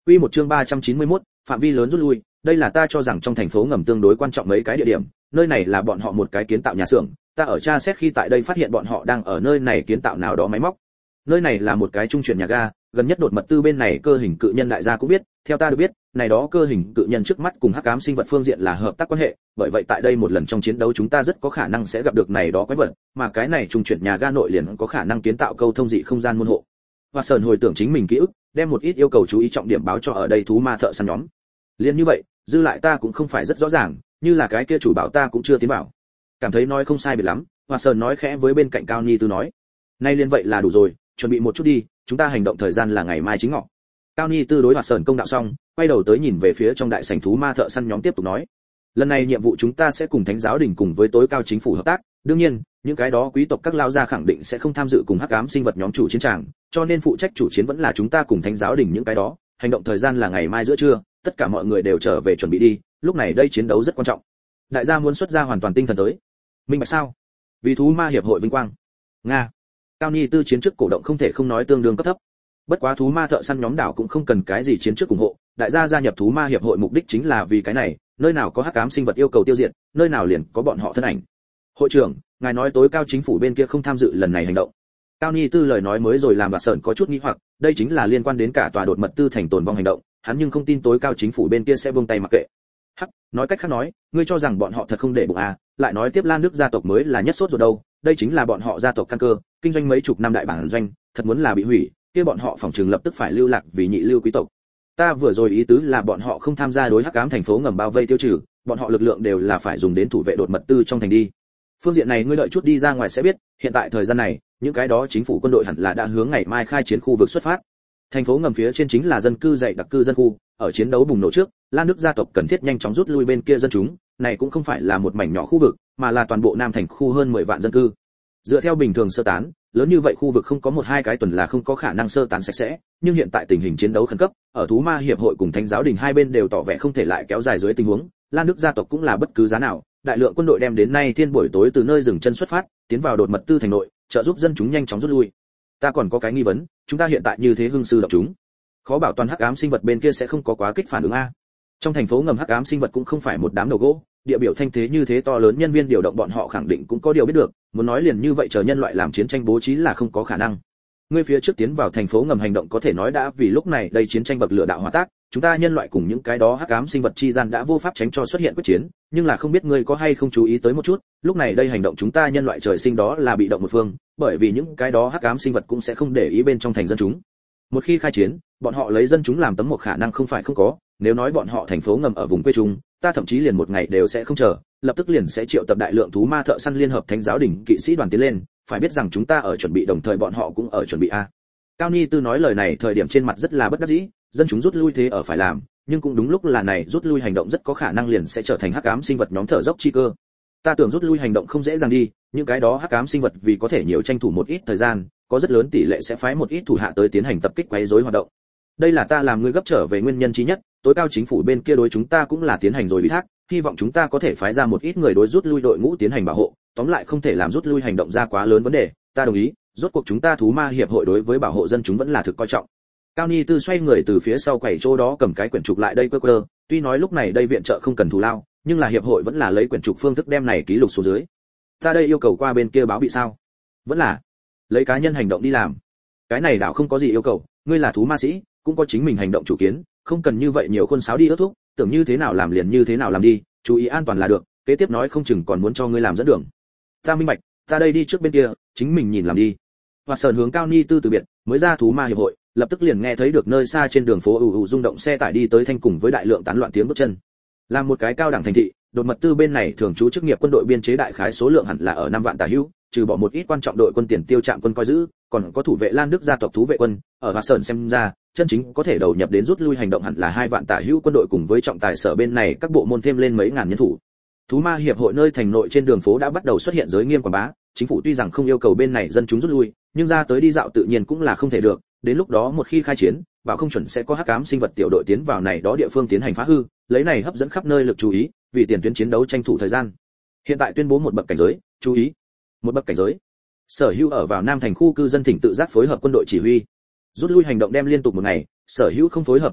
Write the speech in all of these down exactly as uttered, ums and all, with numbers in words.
Quy một chương ba trăm chín mươi mốt, phạm vi lớn rút lui, đây là ta cho rằng trong thành phố ngầm tương đối quan trọng mấy cái địa điểm, nơi này là bọn họ một cái kiến tạo nhà xưởng, ta ở tra xét khi tại đây phát hiện bọn họ đang ở nơi này kiến tạo nào đó máy móc. Nơi này là một cái trung chuyển nhà ga, gần nhất đột mật tư bên này cơ hình cự nhân đại gia cũng biết, theo ta được biết, này đó cơ hình cự nhân trước mắt cùng hắc ám sinh vật phương diện là hợp tác quan hệ, bởi vậy tại đây một lần trong chiến đấu chúng ta rất có khả năng sẽ gặp được này đó quái vật, mà cái này trung chuyển nhà ga nội liền có khả năng kiến tạo câu thông dị không gian môn hộ. Và Sơn hồi tưởng chính mình ký ức, đem một ít yêu cầu chú ý trọng điểm báo cho ở đây thú ma thợ săn nhóm. Liên như vậy, dư lại ta cũng không phải rất rõ ràng, như là cái kia chủ bảo ta cũng chưa tiến bảo. Cảm thấy nói không sai biệt lắm, Và Sơn nói khẽ với bên cạnh Cao Nhi Tư nói: "Nay liên vậy là đủ rồi, chuẩn bị một chút đi, chúng ta hành động thời gian là ngày mai chính ngọ." Cao Nhi Tư đối Và Sơn công đạo xong, quay đầu tới nhìn về phía trong đại sảnh thú ma thợ săn nhóm tiếp tục nói: "Lần này nhiệm vụ chúng ta sẽ cùng Thánh giáo đình cùng với tối cao chính phủ hợp tác, đương nhiên, những cái đó quý tộc các lao gia khẳng định sẽ không tham dự cùng hắc ám sinh vật nhóm chủ chiến tràng, cho nên phụ trách chủ chiến vẫn là chúng ta cùng Thánh giáo đình những cái đó, hành động thời gian là ngày mai giữa trưa, tất cả mọi người đều trở về chuẩn bị đi, lúc này đây chiến đấu rất quan trọng." Đại gia muốn xuất ra hoàn toàn tinh thần tới. Minh bạch sao? Vì thú ma hiệp hội vinh quang. Nga. Cao Nhi Tư chiến trước cổ động không thể không nói tương đương cấp thấp. Bất quá thú ma thợ săn nhóm đảo cũng không cần cái gì chiến trước ủng hộ, đại gia gia nhập thú ma hiệp hội mục đích chính là vì cái này, nơi nào có hắc ám sinh vật yêu cầu tiêu diệt, nơi nào liền có bọn họ thân ảnh. Hội trưởng, ngài nói tối cao chính phủ bên kia không tham dự lần này hành động. Cao Nhi Tư lời nói mới rồi làm bà Sởn có chút nghi hoặc, đây chính là liên quan đến cả tòa đột mật tư thành tồn vong hành động, hắn nhưng không tin tối cao chính phủ bên kia sẽ buông tay mặc kệ. Hắc, nói cách khác nói, ngươi cho rằng bọn họ thật không để bụng à, lại nói tiếp Lan Đức gia tộc mới là nhất sốt ruột đâu, đây chính là bọn họ gia tộc căn cơ, kinh doanh mấy chục năm đại bản doanh, thật muốn là bị hủy, kia bọn họ phòng trường lập tức phải lưu lạc vì nhị lưu quý tộc. Ta vừa rồi ý tứ là bọn họ không tham gia đối hắc ám thành phố ngầm bao vây tiêu trừ, bọn họ lực lượng đều là phải dùng đến thủ vệ đột mật tư trong thành đi. Phương diện này ngươi đợi chút đi ra ngoài sẽ biết, hiện tại thời gian này, những cái đó chính phủ quân đội hẳn là đã hướng ngày mai khai chiến khu vực xuất phát. Thành phố ngầm phía trên chính là dân cư dày đặc cư dân khu, ở chiến đấu bùng nổ trước, Lan Đức gia tộc cần thiết nhanh chóng rút lui bên kia dân chúng, này cũng không phải là một mảnh nhỏ khu vực, mà là toàn bộ Nam thành khu hơn mười vạn dân cư. Dựa theo bình thường sơ tán, lớn như vậy khu vực không có một hai cái tuần là không có khả năng sơ tán sạch sẽ, nhưng hiện tại tình hình chiến đấu khẩn cấp, ở thú ma hiệp hội cùng Thánh giáo đình hai bên đều tỏ vẻ không thể lại kéo dài dưới tình huống, Lan Đức gia tộc cũng là bất cứ giá nào, đại lượng quân đội đem đến nay thiên buổi tối từ nơi dừng chân xuất phát, tiến vào đột mật tư thành nội, trợ giúp dân chúng nhanh chóng rút lui. Ta còn có cái nghi vấn, chúng ta hiện tại như thế hưng sư động chúng, khó bảo toàn hắc ám sinh vật bên kia sẽ không có quá kích phản ứng a. Trong thành phố ngầm hắc ám sinh vật cũng không phải một đám đầu gỗ, địa biểu thanh thế như thế to lớn, nhân viên điều động bọn họ khẳng định cũng có điều biết được, muốn nói liền như vậy chờ nhân loại làm chiến tranh bố trí là không có khả năng. Ngươi phía trước tiến vào thành phố ngầm hành động có thể nói đã vì lúc này đây chiến tranh bậc lửa đạo hỏa tác, chúng ta nhân loại cùng những cái đó hắc ám sinh vật chi gian đã vô pháp tránh cho xuất hiện quyết chiến, nhưng là không biết ngươi có hay không chú ý tới một chút, lúc này đây hành động chúng ta nhân loại trời sinh đó là bị động một phương, bởi vì những cái đó hắc ám sinh vật cũng sẽ không để ý bên trong thành dân chúng. Một khi khai chiến, bọn họ lấy dân chúng làm tấm một khả năng không phải không có, nếu nói bọn họ thành phố ngầm ở vùng quê trung, ta thậm chí liền một ngày đều sẽ không chờ, lập tức liền sẽ triệu tập đại lượng thú ma thợ săn liên hợp Thánh giáo đình kỵ sĩ đoàn tiến lên, phải biết rằng chúng ta ở chuẩn bị đồng thời bọn họ cũng ở chuẩn bị a. Cao Nhi Tư nói lời này thời điểm trên mặt rất là bất đắc dĩ, dân chúng rút lui thế ở phải làm, nhưng cũng đúng lúc là này rút lui hành động rất có khả năng liền sẽ trở thành hắc ám sinh vật nhóm thở dốc chi cơ. Ta tưởng rút lui hành động không dễ dàng đi, những cái đó hắc ám sinh vật vì có thể nhiều tranh thủ một ít thời gian, có rất lớn tỷ lệ sẽ phái một ít thủ hạ tới tiến hành tập kích quấy rối hoạt động. Đây là ta làm ngươi gấp trở về nguyên nhân chí nhất, tối cao chính phủ bên kia đối chúng ta cũng là tiến hành rồi ủy thác, hy vọng chúng ta có thể phái ra một ít người đối rút lui đội ngũ tiến hành bảo hộ, tóm lại không thể làm rút lui hành động ra quá lớn vấn đề, ta đồng ý, rốt cuộc chúng ta thú ma hiệp hội đối với bảo hộ dân chúng vẫn là thực coi trọng. Cao Ni Tư xoay người từ phía sau quầy chỗ đó cầm cái quyển trục lại đây cơ cơ, tuy nói lúc này đây viện trợ không cần thù lao, nhưng là hiệp hội vẫn là lấy quyển trục phương thức đem này ký lục xuống dưới. Ta đây yêu cầu qua bên kia báo bị sao? Vẫn là lấy cá nhân hành động đi làm. Cái này đảo không có gì yêu cầu, ngươi là thú ma sĩ, cũng có chính mình hành động chủ kiến, không cần như vậy nhiều khuôn sáo đi ước thúc, tưởng như thế nào làm liền như thế nào làm đi, chú ý an toàn là được, kế tiếp nói không chừng còn muốn cho ngươi làm dẫn đường. Ta minh bạch, ta đây đi trước bên kia, chính mình nhìn làm đi. Và sờn hướng Cao Ni Tư từ biệt, mới ra thú ma hiệp hội, lập tức liền nghe thấy được nơi xa trên đường phố ù ù rung động xe tải đi tới thanh cùng với đại lượng tán loạn tiếng bước chân. Làm một cái cao đẳng thành thị, đột mật tư bên này thường trú chức nghiệp quân đội biên chế đại khái số lượng hẳn là ở năm vạn tả hữu, trừ bỏ một ít quan trọng đội quân tiền tiêu trạm quân coi giữ, còn có thủ vệ Lan Đức gia tộc thú vệ quân, ở Hoa Sơn xem ra, chân chính có thể đầu nhập đến rút lui hành động hẳn là hai vạn tả hữu quân đội cùng với trọng tài sở bên này các bộ môn thêm lên mấy ngàn nhân thủ. Thú ma hiệp hội nơi thành nội trên đường phố đã bắt đầu xuất hiện giới nghiêm quảng bá, chính phủ tuy rằng không yêu cầu bên này dân chúng rút lui, nhưng ra tới đi dạo tự nhiên cũng là không thể được, đến lúc đó một khi khai chiến, bảo không chuẩn sẽ có hắc ám sinh vật tiểu đội tiến vào này đó địa phương tiến hành phá hư, lấy này hấp dẫn khắp nơi lực chú ý, vì tiền tuyến chiến đấu tranh thủ thời gian. Hiện tại tuyên bố một bậc cảnh giới, chú ý. Một bậc cảnh giới. Sở hữu ở vào Nam thành khu cư dân thỉnh tự giác phối hợp quân đội chỉ huy. Rút lui hành động đem liên tục một ngày, sở hữu không phối hợp hành động,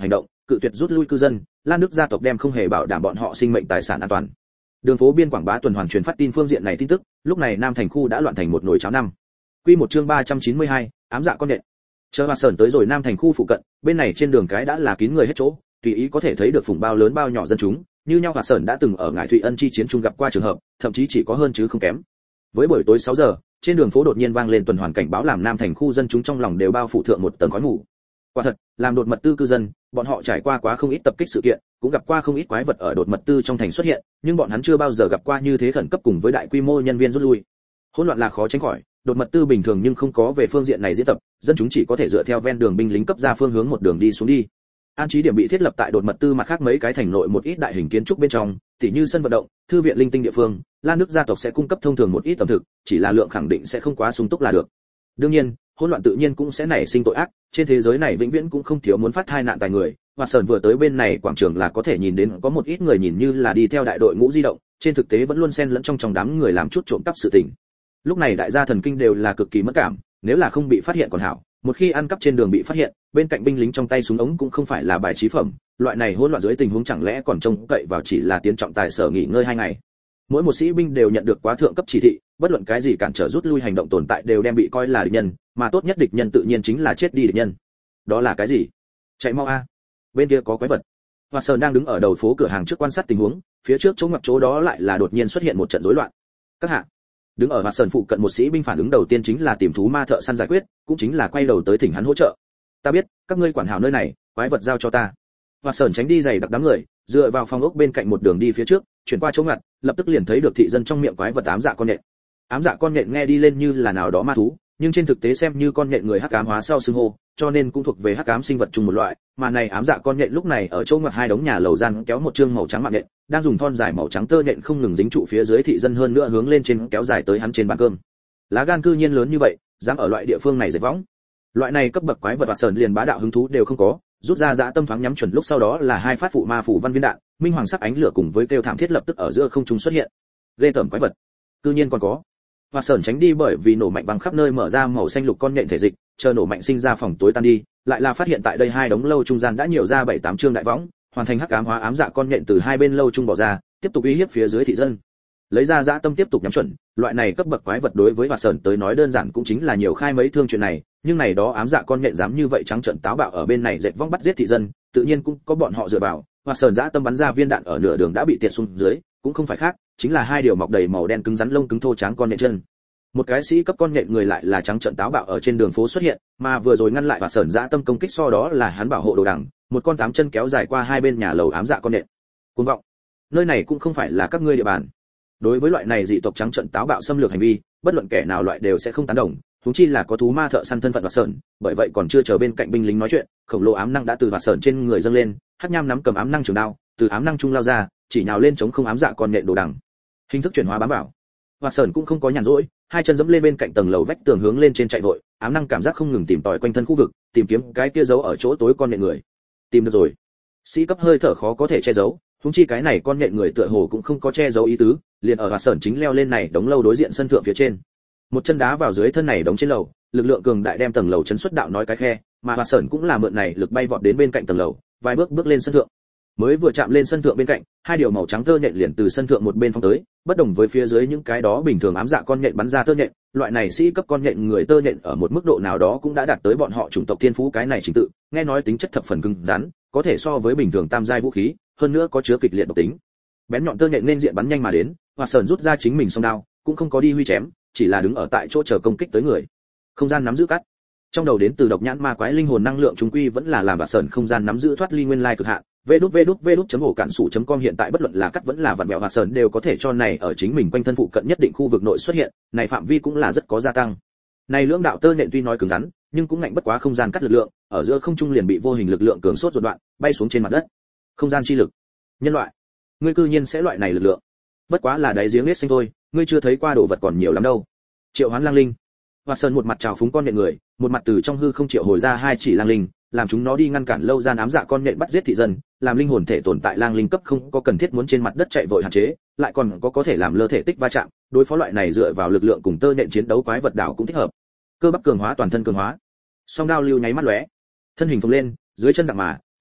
cự tuyệt rút lui cư dân, Lan Đức gia tộc đem không hề bảo đảm bọn họ sinh mệnh tài sản an toàn. Đường phố biên quảng bá tuần hoàn truyền phát tin phương diện này tin tức, lúc này Nam thành khu đã loạn thành một nồi cháo năm. Quy một chương ba trăm chín mươi hai, ám dạ con nhện. Chờ Hoa Sơn tới rồi Nam thành khu phụ cận, bên này trên đường cái đã là kín người hết chỗ, tùy ý có thể thấy được phùng bao lớn bao nhỏ dân chúng, như nhau Hoa Sơn đã từng ở Ngải Thụy Ân chi chiến trung gặp qua trường hợp, thậm chí chỉ có hơn chứ không kém. Với buổi tối sáu giờ, trên đường phố đột nhiên vang lên tuần hoàn cảnh báo làm Nam thành khu dân chúng trong lòng đều bao phủ thượng một tầng khói mù. Quả thật, làm đột mật tư cư dân, bọn họ trải qua quá không ít tập kích sự kiện, cũng gặp qua không ít quái vật ở đột mật tư trong thành xuất hiện, nhưng bọn hắn chưa bao giờ gặp qua như thế khẩn cấp cùng với đại quy mô nhân viên rút lui. Hỗn loạn là khó tránh khỏi, đột mật tư bình thường nhưng không có về phương diện này diễn tập, dân chúng chỉ có thể dựa theo ven đường binh lính cấp ra phương hướng một đường đi xuống đi. An trí điểm bị thiết lập tại đột mật tư mặt khác mấy cái thành nội một ít đại hình kiến trúc bên trong, tỉ như sân vận động, thư viện linh tinh địa phương, Lan Đức gia tộc sẽ cung cấp thông thường một ít tầm thực, chỉ là lượng khẳng định sẽ không quá sung túc là được. Đương nhiên, hỗn loạn tự nhiên cũng sẽ nảy sinh tội ác, trên thế giới này vĩnh viễn cũng không thiếu muốn phát thai nạn tài người. Hoa Sơn vừa tới bên này quảng trường là có thể nhìn đến có một ít người nhìn như là đi theo đại đội ngũ di động, trên thực tế vẫn luôn xen lẫn trong trong đám người làm chút trộm cắp sự tình. Lúc này đại gia thần kinh đều là cực kỳ mất cảm, nếu là không bị phát hiện còn hảo, một khi ăn cắp trên đường bị phát hiện, bên cạnh binh lính trong tay súng ống cũng không phải là bài trí phẩm, loại này hỗn loạn dưới tình huống chẳng lẽ còn trông cậy vào chỉ là tiến trọng tài sở nghỉ ngơi hai ngày. Mỗi một sĩ binh đều nhận được quá thượng cấp chỉ thị, bất luận cái gì cản trở rút lui hành động tồn tại đều đem bị coi là địch nhân, mà tốt nhất địch nhân tự nhiên chính là chết đi địch nhân. Đó là cái gì? Chạy mau a. Bên kia có quái vật. Hoa Sơn đang đứng ở đầu phố cửa hàng trước quan sát tình huống, phía trước chỗ ngoặc chỗ đó lại là đột nhiên xuất hiện một trận rối loạn. Các hạ, đứng ở Hoa Sơn phụ cận một sĩ binh phản ứng đầu tiên chính là tìm thú ma thợ săn giải quyết, cũng chính là quay đầu tới thỉnh hắn hỗ trợ. Ta biết, các ngươi quản hảo nơi này, quái vật giao cho ta. Hoa Sơn tránh đi giày đặc đám người, dựa vào phòng ốc bên cạnh một đường đi phía trước, chuyển qua chỗ ngặt, lập tức liền thấy được thị dân trong miệng quái vật ám dạ con nhện. Ám dạ con nhện nghe đi lên như là nào đó ma thú, nhưng trên thực tế xem như con nhện người hắc ám hóa sau xưng hô, cho nên cũng thuộc về hắc ám sinh vật chung một loại, mà này ám dạ con nhện lúc này ở chỗ ngoặt hai đống nhà lầu gian kéo một chương màu trắng mạng nhện, đang dùng thon dài màu trắng tơ nhện không ngừng dính trụ phía dưới thị dân hơn nữa hướng lên trên kéo dài tới hắn trên bàn cơm. Lá gan cư nhiên lớn như vậy, dám ở loại địa phương này dệt võng. Loại này cấp bậc quái vật Hoa Sơn liền bá đạo hứng thú đều không có, rút ra dã tâm thoáng nhắm chuẩn lúc sau đó là hai phát phụ ma phủ văn viên đạn, minh hoàng sắc ánh lửa cùng với kêu thảm thiết lập tức ở giữa không trung xuất hiện. Ghê tởm quái vật. Cư nhiên còn có. Hoa Sơn tránh đi bởi vì nổ mạnh băng khắp nơi mở ra màu xanh lục con nhện thể dịch, chờ nổ mạnh sinh ra phòng tối tan đi, lại là phát hiện tại đây hai đống lâu trung gian đã nhiều ra bảy tám chương đại võng, hoàn thành hắc ám hóa ám dạ con nhện từ hai bên lâu trung bỏ ra, tiếp tục uy hiếp phía dưới thị dân. Lấy ra dã tâm tiếp tục nhắm chuẩn, loại này cấp bậc quái vật đối với Hoa Sơn tới nói đơn giản cũng chính là nhiều khai mấy thương chuyện này, nhưng này đó ám dạ con nhện dám như vậy trắng trợn táo bạo ở bên này dệt võng bắt giết thị dân, tự nhiên cũng có bọn họ dựa vào. Hoa Sơn dã tâm bắn ra viên đạn ở nửa đường đã bị tiệt xuống dưới, cũng không phải khác, chính là hai điều mọc đầy màu đen cứng rắn lông cứng thô tráng con nhện chân. Một cái sĩ cấp con nhện người lại là trắng trợn táo bạo ở trên đường phố xuất hiện, mà vừa rồi ngăn lại Hoa Sơn dã tâm công kích so đó là hắn bảo hộ đồ đằng, một con tám chân kéo dài qua hai bên nhà lầu ám dạ con nhện. Cuồng vọng, nơi này cũng không phải là các ngươi địa bàn. Đối với loại này dị tộc trắng trợn táo bạo xâm lược hành vi, bất luận kẻ nào loại đều sẽ không tán đồng, huống chi là có thú ma thợ săn thân phận Hoa Sơn, bởi vậy còn chưa chờ bên cạnh binh lính nói chuyện, khổng lồ ám năng đã từ Hoa Sơn trên người dâng lên, hắc nham nắm cầm ám năng trường đao, từ ám năng trung lao ra, chỉ nhào lên chống không ám dạ con nhện đồ đằng. Hình thức chuyển hóa bám vào. Hoa Sơn cũng không có nhàn rỗi, hai chân dẫm lên bên cạnh tầng lầu vách tường hướng lên trên chạy vội, ám năng cảm giác không ngừng tìm tòi quanh thân khu vực, tìm kiếm cái kia giấu ở chỗ tối con nhện người. Tìm được rồi. Sĩ cấp hơi thở khó có thể che giấu, huống chi cái này con nhện người tựa hồ cũng không có che giấu ý tứ, liền ở Hoa Sơn chính leo lên này đống lâu đối diện sân thượng phía trên. Một chân đá vào dưới thân này đống trên lầu, lực lượng cường đại đem tầng lầu chấn xuất đạo nói cái khe, mà Hoa Sơn cũng là mượn này lực bay vọt đến bên cạnh tầng lầu, vài bước bước lên sân thượng. Mới vừa chạm lên sân thượng bên cạnh, hai điều màu trắng tơ nhện liền từ sân thượng một bên phóng tới, bất đồng với phía dưới những cái đó bình thường ám dạ con nhện bắn ra tơ nhện, loại này sĩ cấp con nhện người tơ nhện ở một mức độ nào đó cũng đã đạt tới bọn họ chủng tộc thiên phú cái này trình tự, nghe nói tính chất thập phần cứng rắn, có thể so với bình thường tam giai vũ khí, hơn nữa có chứa kịch liệt độc tính. Bén nhọn tơ nhện nên diện bắn nhanh mà đến, Hoa Sơn rút ra chính mình song đao, cũng không có đi huy chém, chỉ là đứng ở tại chỗ chờ công kích tới người. Không gian nắm giữ cắt. Trong đầu đến từ độc nhãn ma quái linh hồn năng lượng chúng quy vẫn là làm Hoa Sơn không gian nắm giữ thoát ly nguyên lai cực hạn. vê đút vê đút vê đút chấm ổ cản sủ chấm com hiện tại bất luận là cắt vẫn là vặn vẹo Hoa Sơn đều có thể cho này ở chính mình quanh thân phụ cận nhất định khu vực nội xuất hiện, này phạm vi cũng là rất có gia tăng. Này lưỡng đạo tơ nhện tuy nói cứng rắn, nhưng cũng ngạnh bất quá không gian cắt lực lượng, ở giữa không trung liền bị vô hình lực lượng cường sốt ruột đoạn, bay xuống trên mặt đất. Không gian chi lực. Nhân loại, ngươi cư nhiên sẽ loại này lực lượng. Bất quá là đáy giếng nết xanh thôi, ngươi chưa thấy qua đồ vật còn nhiều lắm đâu. Triệu Hoán Lang Linh. Hoa Sơn một mặt chào phúng con nhện người, một mặt từ trong hư không triệu hồi ra hai chỉ lang linh, làm chúng nó đi ngăn cản lâu gian ám dạ con nhện bắt giết thị dân, làm linh hồn thể tồn tại lang linh cấp không có cần thiết muốn trên mặt đất chạy vội hạn chế, lại còn có có thể làm lơ thể tích va chạm, đối phó loại này dựa vào lực lượng cùng tơ nhện chiến đấu quái vật đảo cũng thích hợp. Cơ bắp cường hóa toàn thân cường hóa. Song đao lưu nháy mắt lóe, thân hình phồng lên, dưới chân đặng mà,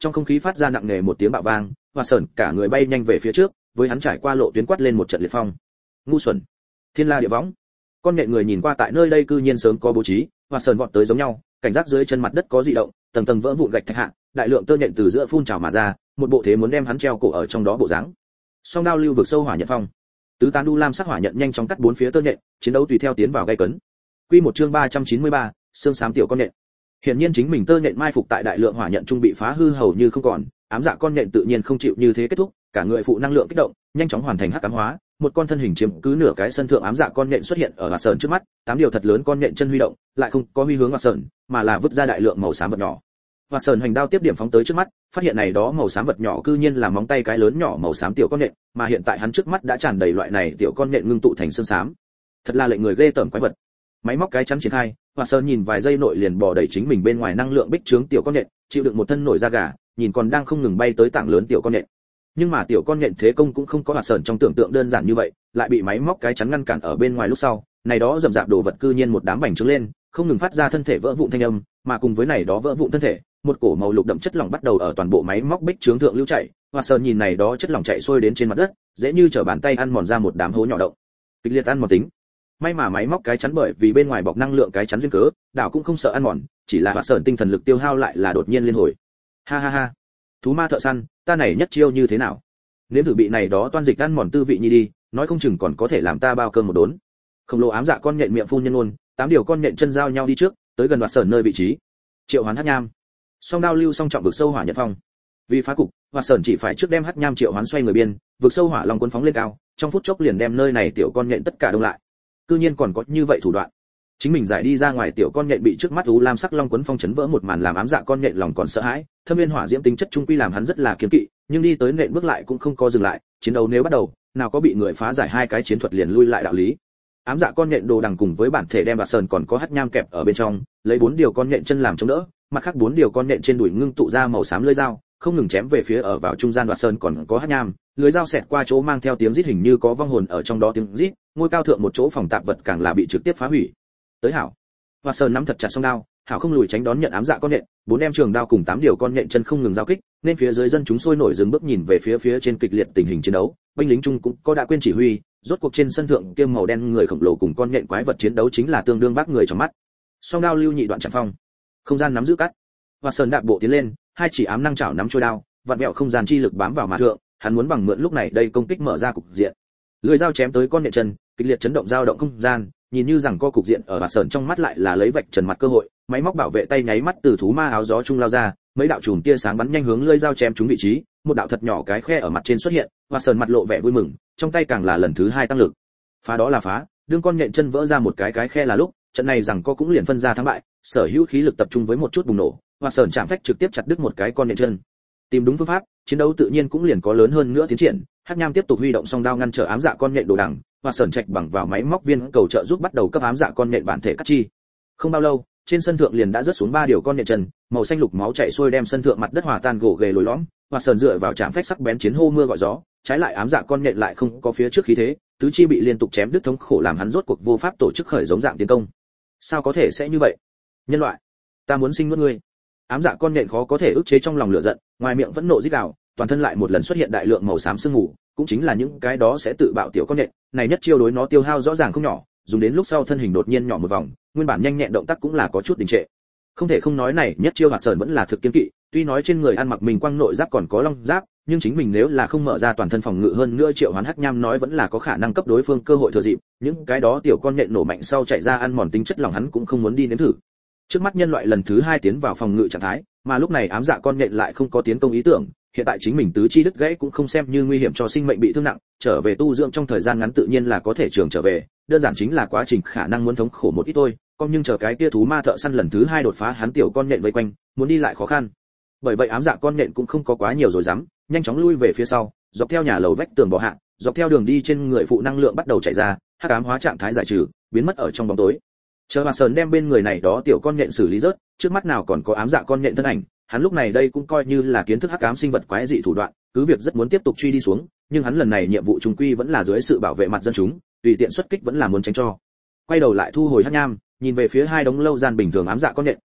trong không khí phát ra nặng nề một tiếng bạo vang, và sờn cả người bay nhanh về phía trước, với hắn trải qua lộ tuyến quát lên một trận liệt phong. Ngu xuẩn, thiên la địa võng. Con nhện người nhìn qua tại nơi đây cư nhiên sớm có bố trí, và sờn vọt tới giống nhau, cảnh giác dưới chân mặt đất có dị động, tầng tầng vỡ vụn gạch thạch hạ, đại lượng tơ nhện từ giữa phun trào mà ra, một bộ thế muốn đem hắn treo cổ ở trong đó bộ dáng. Song đao lưu vực sâu hỏa nhận phong, tứ tán đu lam sắc hỏa nhận nhanh chóng cắt bốn phía tơ nhện, chiến đấu tùy theo tiến vào gay cấn. Quy một chương ba trăm chín mươi ba, xương xám tiểu con nhện. Hiển nhiên chính mình tơ nhện mai phục tại đại lượng hỏa nhận trung bị phá hư hầu như không còn, ám dạ con nhện tự nhiên không chịu như thế kết thúc, cả người phụ năng lượng kích động, nhanh chóng hoàn thành hắc ám hóa, một con thân hình chiếm cứ nửa cái sân thượng ám dạ con nhện xuất hiện ở Hoạt Sơn trước mắt, tám điều thật lớn con nhện chân huy động, lại không có huy hướng Hoạt Sơn, mà là vứt ra đại lượng màu xám vật nhỏ. Hoạt Sơn hoành đao tiếp điểm phóng tới trước mắt, phát hiện này đó màu xám vật nhỏ cư nhiên là móng tay cái lớn nhỏ màu xám tiểu con nhện, mà hiện tại hắn trước mắt đã tràn đầy loại này tiểu con nhện ngưng tụ thành xương xám. Thật là lệnh người ghê tởm quái vật. Máy móc cái chắn triển khai, Hoạt Sơn nhìn vài giây nội liền bò đẩy chính mình bên ngoài năng lượng bích trướng tiểu con nhện, chịu đựng một thân nổi da gà, nhìn còn đang không ngừng bay tới tảng lớn tiểu con nhện. Nhưng mà tiểu con nhện thế công cũng không có Hoạt Sơn trong tưởng tượng đơn giản như vậy, lại bị máy móc cái chắn ngăn cản ở bên ngoài lúc sau, này đó rậm rạp đồ vật cư nhiên một đám bành trướng lên, không ngừng phát ra thân thể vỡ vụn thanh âm, mà cùng với này đó vỡ vụn thân thể, một cổ màu lục đậm chất lỏng bắt đầu ở toàn bộ máy móc bích trướng thượng lưu chảy. Hoạt Sơn nhìn này đó chất lỏng chảy xuôi đến trên mặt đất, dễ như trở bàn tay ăn mòn ra một đám hố nhỏ động. Kịch liệt ăn mòn tính. May mà máy móc cái chắn bởi vì bên ngoài bọc năng lượng cái chắn duyên cớ, đảo cũng không sợ ăn mòn, chỉ là Hoạt Sơn tinh thần lực tiêu hao lại là đột nhiên liên hồi. Ha ha ha, thú ma thợ săn, ta này nhất chiêu như thế nào? Nếu thử bị này đó toan dịch ăn mòn tư vị nhi đi, nói không chừng còn có thể làm ta bao cơm một đốn. Khổng lồ ám dạ con nhện miệng phun nhân ôn, tám điều con nhện chân giao nhau đi trước, tới gần Hoạt Sơn nơi vị trí. Triệu Hoán hắc nham, song đao lưu song trọng vực sâu hỏa nhận phong. Vì phá cục, Hoạt Sơn chỉ phải trước đem hắc nham triệu hoán xoay người biên, vực sâu hỏa long cuốn phóng lên cao, trong phút chốc liền đem nơi này tiểu con nhện tất cả đông lại. Cư nhiên còn có như vậy thủ đoạn. Chính mình giải đi ra ngoài tiểu con nhện bị trước mắt u lam sắc long cuốn phong chấn vỡ một màn làm ám dạ con nhện lòng còn sợ hãi, thâm viên hỏa diễm tính chất trung quy làm hắn rất là kiêng kỵ, nhưng đi tới nện bước lại cũng không có dừng lại, chiến đấu nếu bắt đầu, nào có bị người phá giải hai cái chiến thuật liền lui lại đạo lý. Ám dạ con nhện đồ đằng cùng với bản thể đem Hoạt Sơn còn có hắc nham kẹp ở bên trong, lấy bốn điều con nhện chân làm chống đỡ, mặt khác bốn điều con nhện trên đùi ngưng tụ ra màu xám lưỡi dao, không ngừng chém về phía ở vào trung gian Hoạt Sơn còn có hắc nham, lưỡi dao xẹt qua chỗ mang theo tiếng rít hình như có vong hồn ở trong đó tiếng rít, ngôi cao thượng một chỗ phòng tạp vật càng là bị trực tiếp phá hủy. Tới hảo, Hoạt Sơn nắm thật chặt song đao, hảo không lùi tránh đón nhận ám dạ con nhện, bốn đem trường đao cùng tám điều con nhện chân không ngừng giao kích, nên phía dưới dân chúng sôi nổi dừng bước nhìn về phía phía trên kịch liệt tình hình chiến đấu, binh lính chung cũng có đã quên chỉ huy, rốt cuộc trên sân thượng kiêm màu đen người khổng lồ cùng con nhện quái vật chiến đấu chính là tương đương bác người trong mắt. Song đao lưu nhị đoạn chạm phong, không gian nắm giữ cắt. Hoạt Sơn đạp bộ tiến lên, hai chỉ ám năng chảo nắm trôi đao, vặn vẹo không gian chi lực bám vào mà thượng, hắn muốn bằng mượn lúc này đây công kích mở ra cục diện. Lưỡi dao chém tới con nhện chân, kịch liệt chấn động dao động không gian, nhìn như rằng co cục diện ở Hoạt Sơn trong mắt lại là lấy vạch trần mặt cơ hội, máy móc bảo vệ tay nháy mắt từ thú ma áo gió trung lao ra, mấy đạo chùm tia sáng bắn nhanh hướng lưỡi dao chém trúng vị trí, một đạo thật nhỏ cái khe ở mặt trên xuất hiện, Hoạt Sơn mặt lộ vẻ vui mừng, trong tay càng là lần thứ hai tăng lực. Phá đó là phá, đương con nhện chân vỡ ra một cái cái khe là lúc, trận này rằng co cũng liền phân ra thắng bại, sở hữu khí lực tập trung với một chút bùng nổ, Hoạt Sơn chạm phách trực tiếp chặt đứt một cái con nhện chân. Tìm đúng phương pháp, chiến đấu tự nhiên cũng liền có lớn hơn nữa tiến triển, hắc nham tiếp tục huy động song đao ngăn trở ám dạ con nhện đồ đằng, Hoạt Sơn trạch bằng vào máy móc viên cầu trợ giúp bắt đầu cấp ám dạ con nhện bản thể cắt chi. Không bao lâu, trên sân thượng liền đã rớt xuống ba điều con nhện chân, màu xanh lục máu chảy xuôi đem sân thượng mặt đất hòa tan gỗ ghề lồi lõm, Hoạt Sơn dựa vào chạm phách sắc bén chiến hô mưa gọi gió, trái lại ám dạ con nhện lại không có phía trước khí thế, tứ chi bị liên tục chém đứt thống khổ làm hắn rốt cuộc vô pháp tổ chức khởi giống dạng tiến công. Sao có thể sẽ như vậy? Nhân loại, ta muốn sinh nuốt ngươi. Ám dạ con nhện khó có thể ức chế trong lòng lửa giận, ngoài miệng vẫn nộ rít gào, toàn thân lại một lần xuất hiện đại lượng màu xám sương mù, cũng chính là những cái đó sẽ tự bạo tiểu con nhện, này nhất chiêu đối nó tiêu hao rõ ràng không nhỏ, dùng đến lúc sau thân hình đột nhiên nhỏ một vòng, nguyên bản nhanh nhẹn động tác cũng là có chút đình trệ. Không thể không nói này nhất chiêu Hoạt Sơn vẫn là thực kiên kỵ, tuy nói trên người ăn mặc mình quang nội giáp còn có long giáp, nhưng chính mình nếu là không mở ra toàn thân phòng ngự hơn nữa triệu hoán hắc nham nói vẫn là có khả năng cấp đối phương cơ hội thừa dịp, những cái đó tiểu con nhện nổ mạnh sau chạy ra ăn mòn tính chất lòng hắn cũng không muốn đi nếm thử. Trước mắt nhân loại lần thứ hai tiến vào phòng ngự trạng thái, mà lúc này ám dạ con nhện lại không có tiến công ý tưởng, hiện tại chính mình tứ chi đứt gãy cũng không xem như nguy hiểm cho sinh mệnh bị thương nặng, trở về tu dưỡng trong thời gian ngắn tự nhiên là có thể trường trở về, đơn giản chính là quá trình khả năng muốn thống khổ một ít thôi, con nhưng chờ cái kia thú ma thợ săn lần thứ hai đột phá hắn tiểu con nhện vây quanh, muốn đi lại khó khăn. Bởi vậy ám dạ con nhện cũng không có quá nhiều rồi dám, nhanh chóng lui về phía sau, dọc theo nhà lầu vách tường bò hạ, dọc theo đường đi trên người phụ năng lượng bắt đầu chảy ra, hắc ám hóa trạng thái giải trừ, biến mất ở trong bóng tối. Chờ Hoạt Sơn đem bên người này đó tiểu con nhện xử lý rớt, trước mắt nào còn có ám dạ con nhện thân ảnh, hắn lúc này đây cũng coi như là kiến thức hắc ám sinh vật quái dị thủ đoạn, cứ việc rất muốn tiếp tục truy đi xuống, nhưng hắn lần này nhiệm vụ trùng quy vẫn là dưới sự bảo vệ mặt dân chúng, tùy tiện xuất kích vẫn là muốn tránh cho. Quay đầu lại thu hồi hắc nham, nhìn về phía hai đống lâu gian bình thường ám dạ con nhện,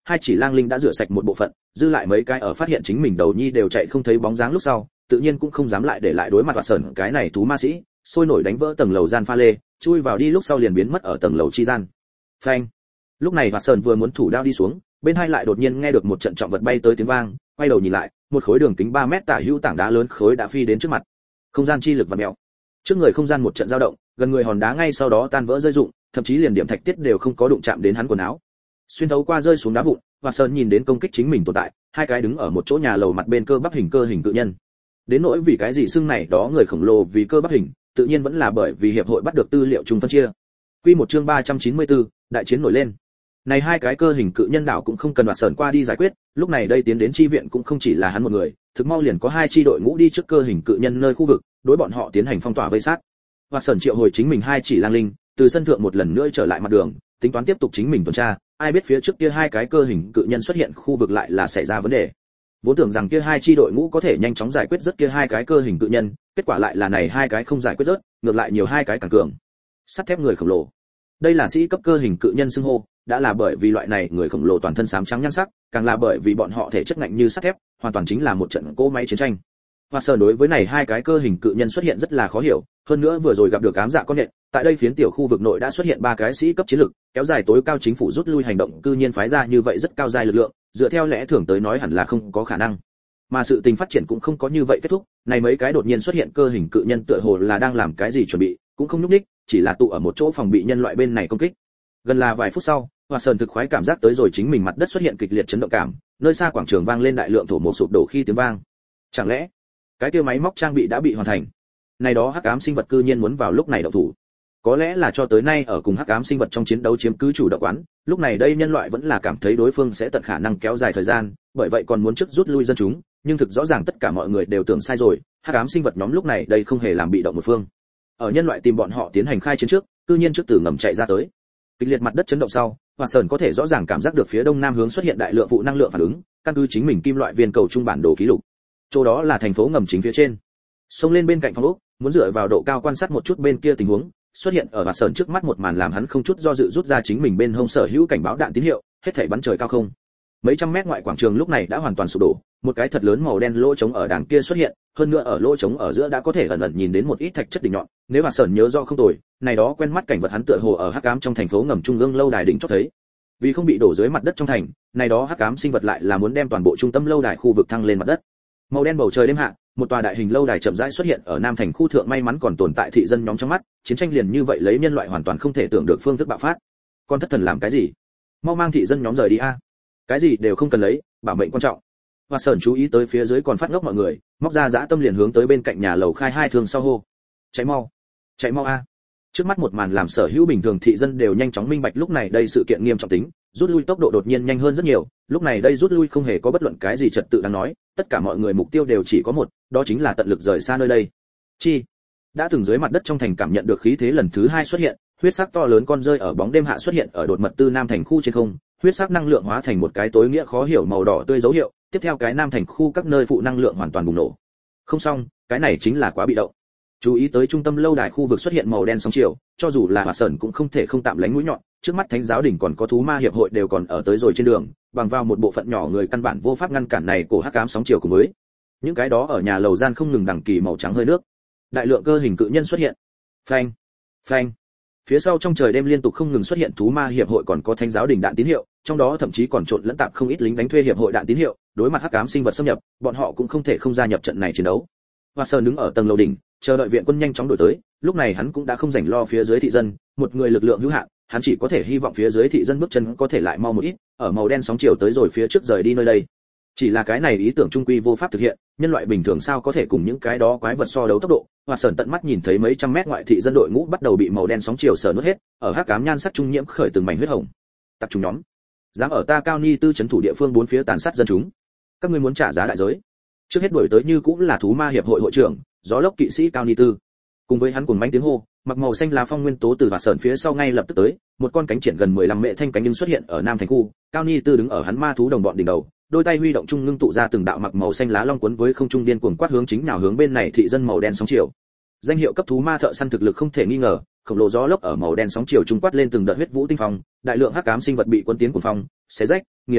hai chỉ lang linh đã rửa sạch một bộ phận, dư lại mấy cái ở phát hiện chính mình đầu nhi đều chạy không thấy bóng dáng lúc sau, tự nhiên cũng không dám lại để lại đối mặt Hoạt Sơn cái này thú ma sĩ, sôi nổi đánh vỡ tầng lầu gian pha lê, chui vào đi lúc sau liền biến mất ở tầng lầu chi gian. Phanh. Lúc này Hoạt Sơn vừa muốn thủ đao đi xuống, bên hai lại đột nhiên nghe được một trận trọng vật bay tới tiếng vang, quay đầu nhìn lại, một khối đường kính ba mét tả hữu tảng đá lớn khối đã phi đến trước mặt. Không gian chi lực vặn mèo. Trước người không gian một trận dao động, gần người hòn đá ngay sau đó tan vỡ rơi rụng, thậm chí liền điểm thạch tiết đều không có đụng chạm đến hắn quần áo. Xuyên thấu qua rơi xuống đá vụn, Hoạt Sơn nhìn đến công kích chính mình tồn tại, hai cái đứng ở một chỗ nhà lầu mặt bên cơ bắp hình cơ hình cự nhân. Đến nỗi vì cái gì xưng này đó người khổng lồ vì cơ bắp hình, tự nhiên vẫn là bởi vì hiệp hội bắt được tư liệu chung phân chia. Quy một chương ba trăm chín mươi tư, đại chiến nổi lên. Này hai cái cơ hình cự nhân đảo cũng không cần Hoạt Sơn qua đi giải quyết, lúc này đây tiến đến chi viện cũng không chỉ là hắn một người, thực mau liền có hai chi đội ngũ đi trước cơ hình cự nhân nơi khu vực, đối bọn họ tiến hành phong tỏa vây sát. Hoạt Sơn triệu hồi chính mình hai chỉ lang linh, từ sân thượng một lần nữa trở lại mặt đường, tính toán tiếp tục chính mình tuần tra, ai biết phía trước kia hai cái cơ hình cự nhân xuất hiện khu vực lại là xảy ra vấn đề. Vốn tưởng rằng kia hai chi đội ngũ có thể nhanh chóng giải quyết rất kia hai cái cơ hình cự nhân, kết quả lại là này hai cái không giải quyết rớt, ngược lại nhiều hai cái càng cường. Sắt thép người khổng lồ. Đây là sĩ cấp cơ hình cự nhân xưng hô, đã là bởi vì loại này người khổng lồ toàn thân xám trắng nhan sắc, càng là bởi vì bọn họ thể chất ngạnh như sắt thép, hoàn toàn chính là một trận cỗ máy chiến tranh. Hoa Sơn đối với này hai cái cơ hình cự nhân xuất hiện rất là khó hiểu, hơn nữa vừa rồi gặp được ám dạ con nhện, tại đây phiến tiểu khu vực nội đã xuất hiện ba cái sĩ cấp chiến lực, kéo dài tối cao chính phủ rút lui hành động cư nhiên phái ra như vậy rất cao giai lực lượng, dựa theo lẽ thường tới nói hẳn là không có khả năng. Mà sự tình phát triển cũng không có như vậy kết thúc, này mấy cái đột nhiên xuất hiện cơ hình cự nhân tựa hồ là đang làm cái gì chuẩn bị, cũng không nhúc nhích, chỉ là tụ ở một chỗ phòng bị nhân loại bên này công kích. Gần là vài phút sau, Hoa Sơn thực khoái cảm giác tới rồi chính mình mặt đất xuất hiện kịch liệt chấn động cảm, nơi xa quảng trường vang lên đại lượng thổ mộ sụp đổ khi tiếng vang. Chẳng lẽ cái kia máy móc trang bị đã bị hoàn thành? Này đó hắc ám sinh vật cư nhiên muốn vào lúc này động thủ. Có lẽ là cho tới nay ở cùng hắc ám sinh vật trong chiến đấu chiếm cứ chủ động quán, lúc này đây nhân loại vẫn là cảm thấy đối phương sẽ tận khả năng kéo dài thời gian, bởi vậy còn muốn trước rút lui dân chúng, nhưng thực rõ ràng tất cả mọi người đều tưởng sai rồi, hắc ám sinh vật nhóm lúc này đây không hề làm bị động một phương. Ở nhân loại tìm bọn họ tiến hành khai chiến trước, cư nhiên trước từ ngầm chạy ra tới. Kịch liệt mặt đất chấn động sau, Hoa Sơn có thể rõ ràng cảm giác được phía đông nam hướng xuất hiện đại lượng vụ năng lượng phản ứng, căn cứ chính mình kim loại viên cầu trung bản đồ ký lục. Chỗ đó là thành phố ngầm chính phía trên. Xông lên bên cạnh phòng ốc, muốn dựa vào độ cao quan sát một chút bên kia tình huống, xuất hiện ở Hoa Sơn trước mắt một màn làm hắn không chút do dự rút ra chính mình bên hông sở hữu cảnh báo đạn tín hiệu, hết thảy bắn trời cao không. Mấy trăm mét ngoại quảng trường lúc này đã hoàn toàn sụp đổ, một cái thật lớn màu đen lỗ trống ở đằng kia xuất hiện, hơn nữa ở lỗ trống ở giữa đã có thể ẩn ẩn nhìn đến một ít thạch chất đỉnh nhọn, nếu Hoa Sơn nhớ rõ không tồi, này đó quen mắt cảnh vật hắn tựa hồ ở hắc ám trong thành phố ngầm trung ương lâu đài đỉnh chót thấy. Vì không bị đổ dưới mặt đất trong thành, này đó hắc ám sinh vật lại là muốn đem toàn bộ trung tâm lâu đài khu vực thăng lên mặt đất. Màu đen bầu trời đêm hạ, một tòa đại hình lâu đài chậm rãi xuất hiện ở nam thành khu thượng, may mắn còn tồn tại thị dân nhóm trong mắt, chiến tranh liền như vậy lấy nhân loại hoàn toàn không thể tưởng được phương thức bạo phát. Con thất thần làm cái gì? Mau mang thị dân nhóm rời đi a. Cái gì đều không cần lấy, bảo mệnh quan trọng. Hoa Sơn chú ý tới phía dưới còn phát ngốc mọi người, móc ra dã tâm liền hướng tới bên cạnh nhà lầu khai hai thương sau hô. Chạy mau, chạy mau a. Trước mắt một màn làm sở hữu bình thường thị dân đều nhanh chóng minh bạch lúc này đây sự kiện nghiêm trọng tính, rút lui tốc độ đột nhiên nhanh hơn rất nhiều, lúc này đây rút lui không hề có bất luận cái gì trật tự đáng nói, tất cả mọi người mục tiêu đều chỉ có một, đó chính là tận lực rời xa nơi đây. Chi đã từng dưới mặt đất trong thành cảm nhận được khí thế lần thứ hai xuất hiện, huyết sắc to lớn con rơi ở bóng đêm hạ xuất hiện ở đột mật tư nam thành khu trên không, huyết sắc năng lượng hóa thành một cái tối nghĩa khó hiểu màu đỏ tươi dấu hiệu, tiếp theo cái nam thành khu các nơi phụ năng lượng hoàn toàn bùng nổ. Không xong, cái này chính là quá bị động. Chú ý tới trung tâm lâu đài khu vực xuất hiện màu đen sóng chiều, cho dù là Hoa Sơn cũng không thể không tạm lánh mũi nhọn, trước mắt thánh giáo đỉnh còn có thú ma hiệp hội đều còn ở tới rồi trên đường, bằng vào một bộ phận nhỏ người căn bản vô pháp ngăn cản này của hắc ám sóng chiều cùng với những cái đó ở nhà lầu gian không ngừng đằng kỳ màu trắng hơi nước. Đại lượng cơ hình cự nhân xuất hiện. Phanh, phanh. Phía sau trong trời đêm liên tục không ngừng xuất hiện thú ma hiệp hội còn có thánh giáo đỉnh đạn tín hiệu, trong đó thậm chí còn trộn lẫn tạp không ít lính đánh thuê hiệp hội đạn tín hiệu, đối mặt hắc ám sinh vật xâm nhập, bọn họ cũng không thể không gia nhập trận này chiến đấu. Hoa Sơn đứng ở tầng lầu đỉnh, chờ đợi viện quân nhanh chóng đổi tới, lúc này hắn cũng đã không rảnh lo phía dưới thị dân, một người lực lượng hữu hạn, hắn chỉ có thể hy vọng phía dưới thị dân bước chân có thể lại mau một ít, ở màu đen sóng chiều tới rồi phía trước rời đi nơi đây. Chỉ là cái này ý tưởng trung quy vô pháp thực hiện, nhân loại bình thường sao có thể cùng những cái đó quái vật so đấu tốc độ. Hoa Sơn tận mắt nhìn thấy mấy trăm mét ngoại thị dân đội ngũ bắt đầu bị màu đen sóng chiều sờ nuốt hết, ở hắc ám nhan sắc trung nhiễm khởi từng mảnh huyết hồng. Tập trung nhóm, dám ở ta Cao Ni tư trấn thủ địa phương bốn phía tàn sát dân chúng, các ngươi muốn trả giá đại giới. Trước hết đuổi tới như cũng là thú ma hiệp hội hội trưởng, gió lốc kỵ sĩ Cao Ni tư. Cùng với hắn cùng mãnh tiếng hô, mặc màu xanh lá phong nguyên tố từ Hoa Sơn phía sau ngay lập tức tới, một con cánh triển gần mười lăm mệ thanh cánh nhưng xuất hiện ở nam thành khu, Cao Ni tư đứng ở hắn ma thú đồng bọn đỉnh đầu, đôi tay huy động trung ngưng tụ ra từng đạo mặc màu xanh lá long cuốn với không trung điên cuồng quát hướng chính nào hướng bên này thị dân màu đen sóng chiều. Danh hiệu cấp thú ma thợ săn thực lực không thể nghi ngờ, khổng lồ gió lốc ở màu đen sóng chiều trung quát lên từng đợt huyết vũ tinh phong, đại lượng hắc ám sinh vật bị cuốn tiến cuồng phong, xé rách, nghiền nát,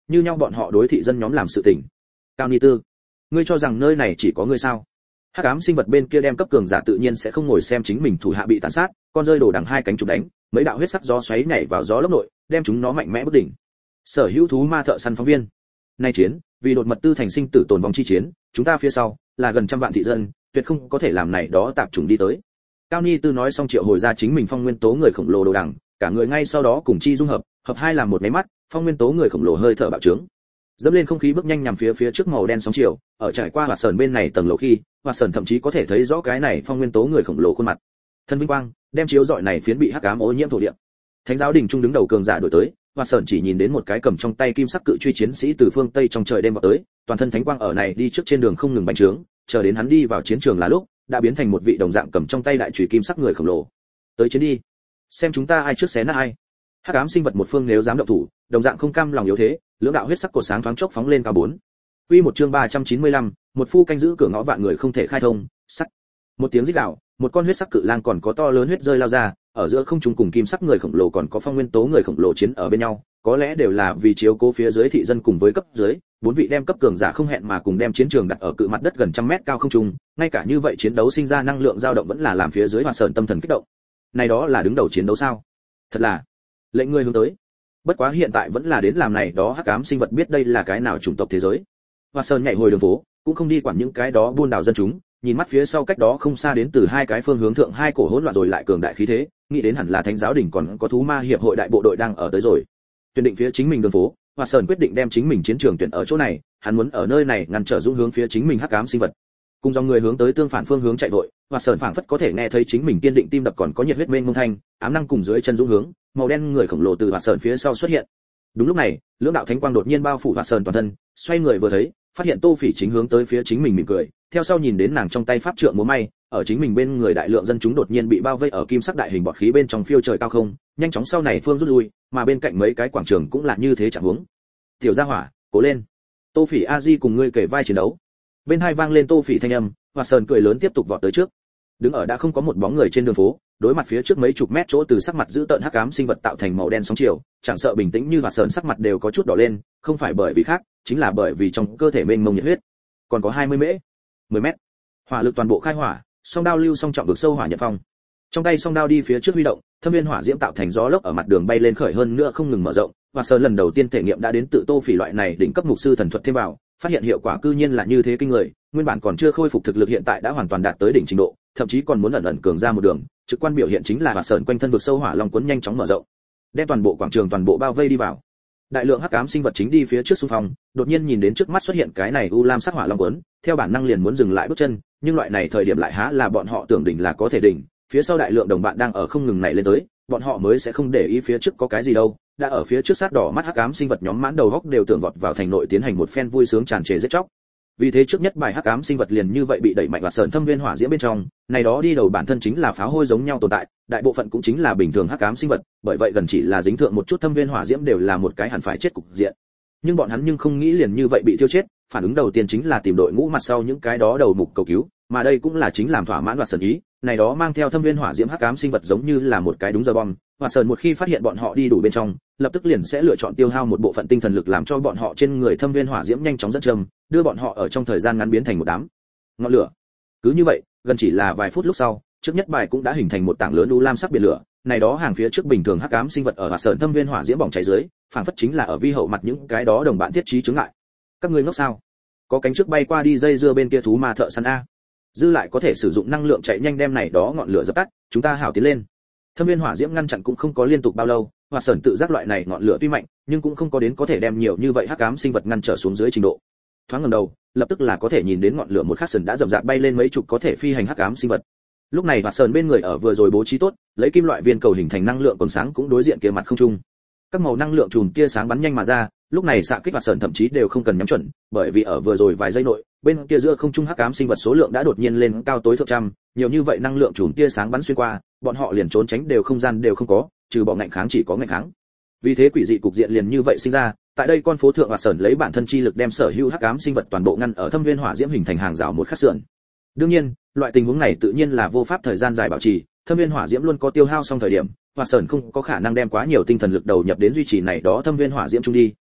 như nhau bọn họ đối thị dân nhóm làm sự tình. Cao Ni Tư, ngươi cho rằng nơi này chỉ có ngươi sao? Hắc ám sinh vật bên kia đem cấp cường giả tự nhiên sẽ không ngồi xem chính mình thủ hạ bị tàn sát, con rơi đổ đằng hai cánh chụp đánh, mấy đạo huyết sắc gió xoáy nhảy vào gió lốc nội, đem chúng nó mạnh mẽ bất đỉnh. Sở hữu thú ma thợ săn phóng viên. Nay chiến, vì đột mật tư thành sinh tử tồn vong chi chiến, chúng ta phía sau là gần trăm vạn thị dân, tuyệt không có thể làm này đó tạp chủng đi tới. Cao Ni Tư nói xong triệu hồi ra chính mình phong nguyên tố người khổng lồ đồ đằng, cả người ngay sau đó cùng chi dung hợp, hợp hai làm một máy mắt, phong nguyên tố người khổng lồ hơi thở bạo trướng. Dẫm lên không khí bước nhanh nhằm phía phía trước màu đen sóng chiều, ở trải qua Hoạt Sởn bên này tầng lầu khi, Hoạt Sởn thậm chí có thể thấy rõ cái này phong nguyên tố người khổng lồ khuôn mặt. Thân vinh quang, đem chiếu rọi này phiến bị hắc ám ô nhiễm thổ địa. Thánh giáo đình trung đứng đầu cường giả đổi tới, Hoạt Sởn chỉ nhìn đến một cái cầm trong tay kim sắc cự truy chiến sĩ từ phương tây trong trời đêm vào tới, toàn thân thánh quang ở này đi trước trên đường không ngừng bành trướng, chờ đến hắn đi vào chiến trường là lúc, đã biến thành một vị đồng dạng cầm trong tay đại chùy kim sắc người khổng lồ. Tới chiến đi, xem chúng ta ai trước xé nát ai. Hắc ám sinh vật một phương nếu dám động thủ, đồng dạng không cam lòng yếu thế, lưỡng đạo huyết sắc cột sáng thoáng chốc phóng lên cao bốn. Quy một chương ba trăm chín mươi lăm, một phu canh giữ cửa ngõ vạn người không thể khai thông, sắt. Một tiếng rít gào, một con huyết sắc cự lang còn có to lớn huyết rơi lao ra, ở giữa không trung cùng kim sắc người khổng lồ còn có phong nguyên tố người khổng lồ chiến ở bên nhau, có lẽ đều là vì chiếu cố phía dưới thị dân cùng với cấp dưới, bốn vị đem cấp cường giả không hẹn mà cùng đem chiến trường đặt ở cự mặt đất gần trăm mét cao không trung, ngay cả như vậy chiến đấu sinh ra năng lượng dao động vẫn là làm phía dưới Hoạt Sởn tâm thần kích động. Này đó là đứng đầu chiến đấu sao? Thật là lệnh người hướng tới. Bất quá hiện tại vẫn là đến làm này đó hắc ám sinh vật biết đây là cái nào chủng tộc thế giới. Hoạt Sởn nhảy hồi đường phố, cũng không đi quản những cái đó buôn đảo dân chúng, nhìn mắt phía sau cách đó không xa đến từ hai cái phương hướng thượng hai cổ hỗn loạn rồi lại cường đại khí thế, nghĩ đến hẳn là Thánh giáo đỉnh còn có thú ma hiệp hội đại bộ đội đang ở tới rồi. Tuyển định phía chính mình đường phố, Hoạt Sởn quyết định đem chính mình chiến trường tuyển ở chỗ này, hắn muốn ở nơi này ngăn trở dũng hướng phía chính mình hắc ám sinh vật. Cùng dòng người hướng tới tương phản phương hướng chạy vội, Hoạt Sởn phảng phất có thể nghe thấy chính mình kiên định tim đập còn có nhiệt huyết mênh mông thanh, ám năng cùng dưới chân dũng hướng, màu đen người khổng lồ từ Hoạt Sởn phía sau xuất hiện. Đúng lúc này, lưỡng đạo thánh quang đột nhiên bao phủ Hoạt Sởn toàn thân, xoay người vừa thấy, phát hiện Tô Phỉ chính hướng tới phía chính mình mỉm cười, theo sau nhìn đến nàng trong tay pháp trượng múa may, ở chính mình bên người đại lượng dân chúng đột nhiên bị bao vây ở kim sắc đại hình bọt khí bên trong phiêu trời cao không, nhanh chóng sau này phương rút lui, mà bên cạnh mấy cái quảng trường cũng là như thế chẳng huống. Tiểu gia hỏa, cố lên. Tô Phỉ A Di cùng ngươi kể vai chiến đấu. Bên hai vang lên Tô Phỉ thanh âm, Hoạt Sởn cười lớn tiếp tục vọt tới trước. Đứng ở đã không có một bóng người trên đường phố, đối mặt phía trước mấy chục mét chỗ từ sắc mặt giữ tợn hắc ám sinh vật tạo thành màu đen sóng chiều, chẳng sợ bình tĩnh như Hoạt Sởn sắc mặt đều có chút đỏ lên, không phải bởi vì khác, chính là bởi vì trong cơ thể mênh mông nhiệt huyết. Còn có hai mươi mễ, mười mét. Hỏa lực toàn bộ khai hỏa, song đao lưu song trọng vực sâu hỏa nhật phong. Trong tay song đao đi phía trước huy động, thâm viên hỏa diễm tạo thành gió lốc ở mặt đường bay lên khởi hơn nữa không ngừng mở rộng, và Sơn lần đầu tiên thể nghiệm đã đến tự Tô Phỉ loại này đỉnh cấp mục sư thần thuật thêm vào, phát hiện hiệu quả cư nhiên là như thế kinh người, nguyên bản còn chưa khôi phục thực lực hiện tại đã hoàn toàn đạt tới đỉnh trình độ, thậm chí còn muốn ẩn ẩn cường ra một đường, trực quan biểu hiện chính là Hoạt Sởn quanh thân vực sâu hỏa long cuốn nhanh chóng mở rộng, đem toàn bộ quảng trường toàn bộ bao vây đi vào. Đại lượng hắc ám sinh vật chính đi phía trước xung phong, đột nhiên nhìn đến trước mắt xuất hiện cái này u lam sắc hỏa long cuốn, theo bản năng liền muốn dừng lại bước chân, nhưng loại này thời điểm lại há là bọn họ tưởng đỉnh là có thể đỉnh, phía sau đại lượng đồng bạn đang ở không ngừng nảy lên tới, bọn họ mới sẽ không để ý phía trước có cái gì đâu, đã ở phía trước sát đỏ mắt hắc ám sinh vật nhóm mãn đầu góc đều tưởng vọt vào thành nội tiến hành một phen vui sướng tràn trề giết chóc. Vì thế trước nhất bài hắc ám sinh vật liền như vậy bị đẩy mạnh và sờn thâm viên hỏa diễm bên trong, này đó đi đầu bản thân chính là pháo hôi giống nhau tồn tại, đại bộ phận cũng chính là bình thường hắc ám sinh vật, bởi vậy gần chỉ là dính thượng một chút thâm viên hỏa diễm đều là một cái hẳn phải chết cục diện. Nhưng bọn hắn nhưng không nghĩ liền như vậy bị tiêu chết, phản ứng đầu tiên chính là tìm đội ngũ mặt sau những cái đó đầu mục cầu cứu, mà đây cũng là chính làm thỏa mãn và sờn ý, này đó mang theo thâm viên hỏa diễm hắc ám sinh vật giống như là một cái đúng giờ bom, và sờn một khi phát hiện bọn họ đi đủ bên trong, lập tức liền sẽ lựa chọn tiêu hao một bộ phận tinh thần lực làm cho bọn họ trên người thâm viên hỏa diễm nhanh chóng dẫn châm, đưa bọn họ ở trong thời gian ngắn biến thành một đám ngọn lửa. Cứ như vậy, gần chỉ là vài phút lúc sau, trước nhất bài cũng đã hình thành một tảng lớn u lam sắc biển lửa, này đó hàng phía trước bình thường hắc ám sinh vật ở hỏa sờn thâm viên hỏa diễm bỏng cháy dưới, phảng phất chính là ở vi hậu mặt những cái đó đồng bạn thiết trí chứng ngại. Các ngươi ngốc sao? Có cánh trước bay qua đi dây dưa bên kia thú ma thợ săn a. Dư lại có thể sử dụng năng lượng chạy nhanh đem này đó ngọn lửa dập tắt, chúng ta hảo tiến lên. Thâm viên hỏa diễm ngăn chặn cũng không có liên tục bao lâu, hỏa sờn tự giác loại này ngọn lửa tuy mạnh, nhưng cũng không có đến có thể đem nhiều như vậy hắc ám sinh vật ngăn trở xuống dưới trình độ. Thoáng ngẩng đầu, lập tức là có thể nhìn đến ngọn lửa một khắc sần đã rầm rạp bay lên mấy chục có thể phi hành hắc ám sinh vật. Lúc này hỏa sờn bên người ở vừa rồi bố trí tốt, lấy kim loại viên cầu hình thành năng lượng còn sáng cũng đối diện kia mặt không trung. Các màu năng lượng chùm tia sáng bắn nhanh mà ra, lúc này xạ kích hỏa sờn thậm chí đều không cần nhắm chuẩn, bởi vì ở vừa rồi vài giây nội, bên kia giữa không trung hắc ám sinh vật số lượng đã đột nhiên lên cao tối thượng trăm, nhiều như vậy năng lượng chùm tia sáng bắn xuyên qua, bọn họ liền trốn tránh đều không gian đều không có, trừ bỏ ngạnh kháng chỉ có ngạnh kháng. Vì thế quỷ dị cục diện liền như vậy sinh ra, tại đây con phố thượng hỏa sờn lấy bản thân chi lực đem sở hữu hắc ám sinh vật toàn bộ ngăn ở thâm viên hỏa diễm hình thành hàng rào một khắc sườn. Đương nhiên, loại tình huống này tự nhiên là vô pháp thời gian dài bảo trì, thâm viên hỏa diễm luôn có tiêu hao xong thời điểm, hỏa sờn không có khả năng đem quá nhiều tinh thần lực đầu nhập đến duy trì này đó thâm viên hỏa diễm trung đi,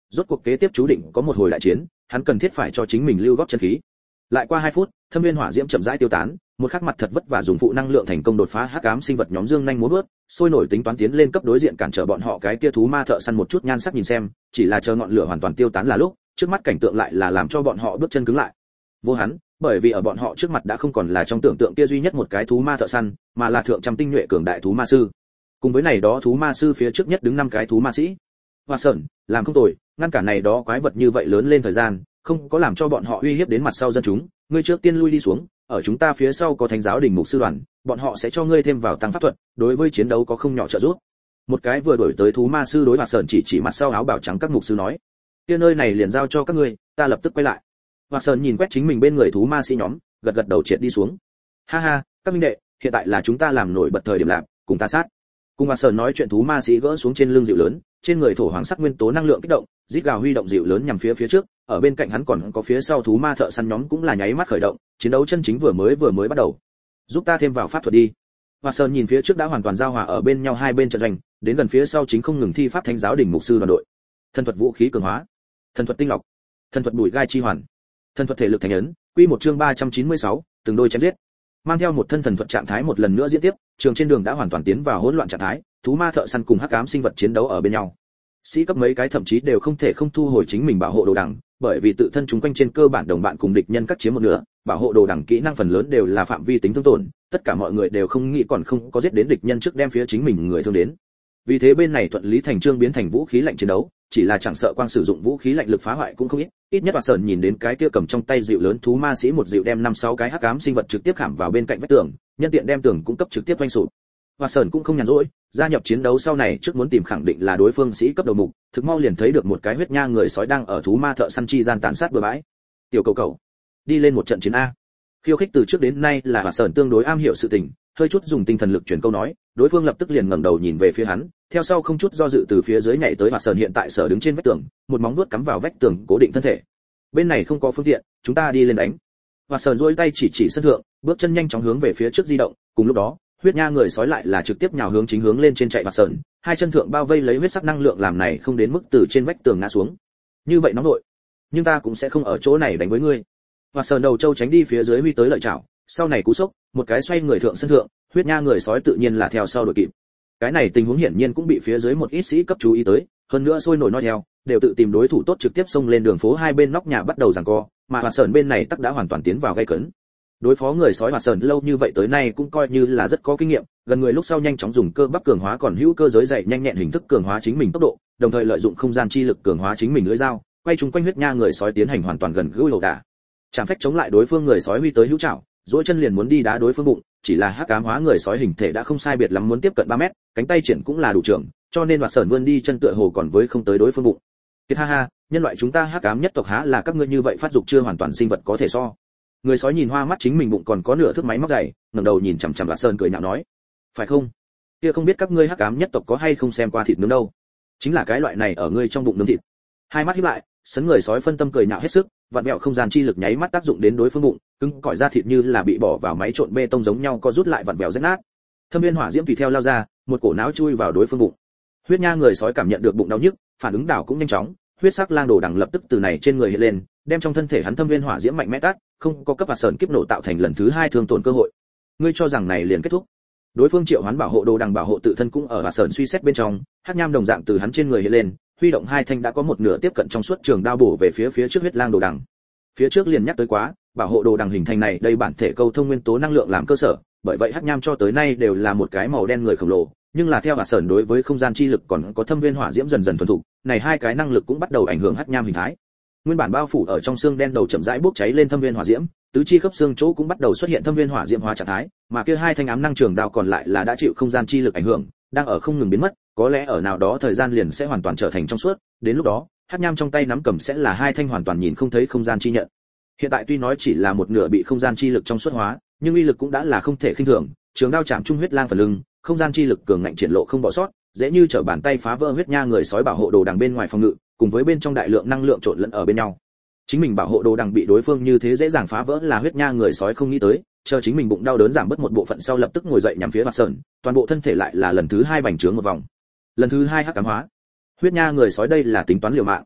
rốt cuộc kế tiếp chú định có một hồi đại chiến, hắn cần thiết phải cho chính mình lưu góp chân khí. Lại qua hai phút, thâm viên hỏa diễm chậm rãi tiêu tán, một khắc mặt thật vất vả dùng phụ năng lượng thành công đột phá hắc ám sinh vật nhóm dương nhanh múa vớt, sôi nổi tính toán tiến lên cấp đối diện cản trở bọn họ cái kia thú ma thợ săn một chút nhan sắc nhìn xem, chỉ là chờ ngọn lửa hoàn toàn tiêu tán là lúc, trước mắt cảnh tượng lại là làm cho bọn họ bước chân cứng lại. Vô hắn, bởi vì ở bọn họ trước mặt đã không còn là trong tưởng tượng kia duy nhất một cái thú ma thợ săn, mà là thượng trăm tinh nhuệ cường đại thú ma sư. Cùng với này đó thú ma sư phía trước nhất đứng năm cái thú ma sĩ. Hoa Sơn, làm không tồi, ngăn cản này đó quái vật như vậy lớn lên thời gian, không có làm cho bọn họ uy hiếp đến mặt sau dân chúng, ngươi trước tiên lui đi xuống, ở chúng ta phía sau có thánh giáo đỉnh mục sư đoàn, bọn họ sẽ cho ngươi thêm vào tăng pháp thuật, đối với chiến đấu có không nhỏ trợ giúp. Một cái vừa đổi tới thú ma sư đối Hoa Sơn chỉ chỉ mặt sau áo bào trắng các mục sư nói, kia nơi này liền giao cho các ngươi, ta lập tức quay lại. Hoa Sơn nhìn quét chính mình bên người thú ma sĩ nhóm, gật gật đầu triệt đi xuống. Ha ha, các minh đệ, hiện tại là chúng ta làm nổi bật thời điểm làm, cùng ta sát. Cùng Hoa Sơn nói chuyện thú ma sĩ gỡ xuống trên lưng dịu lớn, trên người thổ hoàng sắc nguyên tố năng lượng kích động, rít gào huy động dịu lớn nhằm phía phía trước, ở bên cạnh hắn còn có phía sau thú ma thợ săn nhóm cũng là nháy mắt khởi động, chiến đấu chân chính vừa mới vừa mới bắt đầu. Giúp ta thêm vào pháp thuật đi. Hoa Sơn nhìn phía trước đã hoàn toàn giao hòa ở bên nhau hai bên trận doanh, đến gần phía sau chính không ngừng thi pháp thánh giáo đỉnh mục sư đoàn đội. Thần thuật vũ khí cường hóa, thần thuật tinh lọc, thần thuật bùi gai chi hoàn, thần thuật thể lực thành ấn, quy một chương ba trăm chín mươi sáu, từng đôi chém giết. Mang theo một thân thần thuật trạng thái một lần nữa diễn tiếp, trường trên đường đã hoàn toàn tiến vào hỗn loạn trạng thái, thú ma thợ săn cùng hắc ám sinh vật chiến đấu ở bên nhau. Sĩ cấp mấy cái thậm chí đều không thể không thu hồi chính mình bảo hộ đồ đằng, bởi vì tự thân chúng quanh trên cơ bản đồng bạn cùng địch nhân cắt chiếm một nửa, bảo hộ đồ đằng kỹ năng phần lớn đều là phạm vi tính thương tổn, tất cả mọi người đều không nghĩ còn không có giết đến địch nhân trước đem phía chính mình người thương đến. Vì thế bên này thuận lý thành trương biến thành vũ khí lạnh chiến đấu, chỉ là chẳng sợ quang sử dụng vũ khí lạnh lực phá hoại cũng không ít, ít nhất Hoa Sơn nhìn đến cái kia cầm trong tay dịu lớn thú ma sĩ một dịu đem năm sáu cái hắc ám sinh vật trực tiếp khảm vào bên cạnh vách tường, nhân tiện đem tường cũng cấp trực tiếp vanh sụp. Hoa Sơn cũng không nhàn rỗi, gia nhập chiến đấu sau này trước muốn tìm khẳng định là đối phương sĩ cấp đầu mục, thực mau liền thấy được một cái huyết nha người sói đang ở thú ma thợ săn chi gian tàn sát bừa bãi. Tiểu cầu cầu, đi lên một trận chiến a. Khiêu khích từ trước đến nay là Hoa Sơn tương đối am hiểu sự tình, hơi chút dùng tinh thần lực truyền câu nói, đối phương lập tức liền ngẩng đầu nhìn về phía hắn, theo sau không chút do dự từ phía dưới nhảy tới Hoa Sơn hiện tại sở đứng trên vách tường, một móng vuốt cắm vào vách tường cố định thân thể. Bên này không có phương tiện, chúng ta đi lên đánh. Hoa Sơn duỗi tay chỉ chỉ sân thượng, bước chân nhanh chóng hướng về phía trước di động, cùng lúc đó, huyết nha người sói lại là trực tiếp nhào hướng chính hướng lên trên chạy Hoa Sơn, hai chân thượng bao vây lấy huyết sắc năng lượng làm này không đến mức từ trên vách tường ngã xuống. Như vậy nóng nội, nhưng ta cũng sẽ không ở chỗ này đánh với ngươi. Hoa Sơn đầu châu tránh đi phía dưới huy tới lợi chảo, sau này cú sốc, một cái xoay người thượng sân thượng, huyết nha người sói tự nhiên là theo sau đuổi kịp. Cái này tình huống hiển nhiên cũng bị phía dưới một ít sĩ cấp chú ý tới, hơn nữa sôi nổi nói theo, đều tự tìm đối thủ tốt trực tiếp xông lên đường phố hai bên nóc nhà bắt đầu giằng co, mà Hoa Sơn bên này tắc đã hoàn toàn tiến vào gây cấn. Đối phó người sói Hoa Sơn lâu như vậy tới nay cũng coi như là rất có kinh nghiệm, gần người lúc sau nhanh chóng dùng cơ bắp cường hóa còn hữu cơ giới dày nhanh nhẹn hình thức cường hóa chính mình tốc độ, đồng thời lợi dụng không gian chi lực cường hóa chính mình lưỡi dao, quay chúng quanh huyết nha người sói tiến hành hoàn toàn gần gũi ẩu đả. Chạm phách chống lại đối phương người sói huy tới hữu chảo, duỗi chân liền muốn đi đá đối phương bụng, chỉ là hắc ám hóa người sói hình thể đã không sai biệt lắm muốn tiếp cận ba mét, cánh tay triển cũng là đủ trưởng, cho nên Hoa Sơn vươn đi chân tựa hồ còn với không tới đối phương bụng. Kiệt ha ha, nhân loại chúng ta hắc ám nhất tộc há là các ngươi như vậy phát dục chưa hoàn toàn sinh vật có thể so. Người sói nhìn hoa mắt chính mình bụng còn có nửa thước máy móc dày, ngẩng đầu nhìn chằm chằm Hoa Sơn cười nhạo nói, phải không? Kia không biết các ngươi hắc ám nhất tộc có hay không xem qua thịt nướng đâu? Chính là cái loại này ở ngươi trong bụng nướng thịt. Hai mắt híp lại, sấn người sói phân tâm cười nhạo hết sức, vặn vẹo không gian chi lực nháy mắt tác dụng đến đối phương bụng, cứng cỏi da thịt như là bị bỏ vào máy trộn bê tông giống nhau co rút lại vặn vẹo rách nát. Thâm viên hỏa diễm tùy theo lao ra, một cổ não chui vào đối phương bụng. Huyết nha người sói cảm nhận được bụng đau nhức, phản ứng đảo cũng nhanh chóng, huyết sắc lang đồ đằng lập tức từ này trên người hiện lên, đem trong thân thể hắn thâm viên hỏa diễm mạnh mẽ tát, không có cấp Hoa Sơn kiếp nổ tạo thành lần thứ hai thương tổn cơ hội. Ngươi cho rằng này liền kết thúc? Đối phương triệu hoán bảo hộ đồ đằng bảo hộ tự thân cũng ở Hoa Sơn suy xét bên trong, hắc nham đồng dạng từ hắn trên người hiện lên, huy động hai thanh đã có một nửa tiếp cận trong suốt trường đao bổ về phía phía trước huyết lang đồ đằng. Phía trước liền nhắc tới quá, bảo hộ đồ đằng hình thành này đây bản thể câu thông nguyên tố năng lượng làm cơ sở, bởi vậy hắc nham cho tới nay đều là một cái màu đen người khổng lồ, nhưng là theo Hoa Sơn đối với không gian chi lực còn có thâm viên hỏa diễm dần dần thuần thục, này hai cái năng lực cũng bắt đầu ảnh hưởng hắc nham hình thái. Nguyên bản bao phủ ở trong xương đen đầu chậm rãi bốc cháy lên thâm viên hỏa diễm, tứ chi khớp xương chỗ cũng bắt đầu xuất hiện thâm viên hỏa diễm hóa trạng thái, mà kia hai thanh ám năng trường đao còn lại là đã chịu không gian chi lực ảnh hưởng, đang ở không ngừng biến mất, có lẽ ở nào đó thời gian liền sẽ hoàn toàn trở thành trong suốt, đến lúc đó, hắc nham trong tay nắm cầm sẽ là hai thanh hoàn toàn nhìn không thấy không gian chi nhận. Hiện tại tuy nói chỉ là một nửa bị không gian chi lực trong suốt hóa, nhưng uy lực cũng đã là không thể khinh thường, trường đao chạm trung huyết lang phần lưng, không gian chi lực cường ngạnh triển lộ không bỏ sót, dễ như trở bàn tay phá vỡ huyết nha người sói bảo hộ đồ đằng bên ngoài phòng ngự, cùng với bên trong đại lượng năng lượng trộn lẫn ở bên nhau. Chính mình bảo hộ đồ đằng bị đối phương như thế dễ dàng phá vỡ là huyết nha người sói không nghĩ tới, chờ chính mình bụng đau đớn giảm bớt một bộ phận sau lập tức ngồi dậy nhằm phía Hoa Sơn, toàn bộ thân thể lại là lần thứ hai bành trướng một vòng. Lần thứ hai hắc ám hóa. Huyết nha người sói đây là tính toán liều mạng.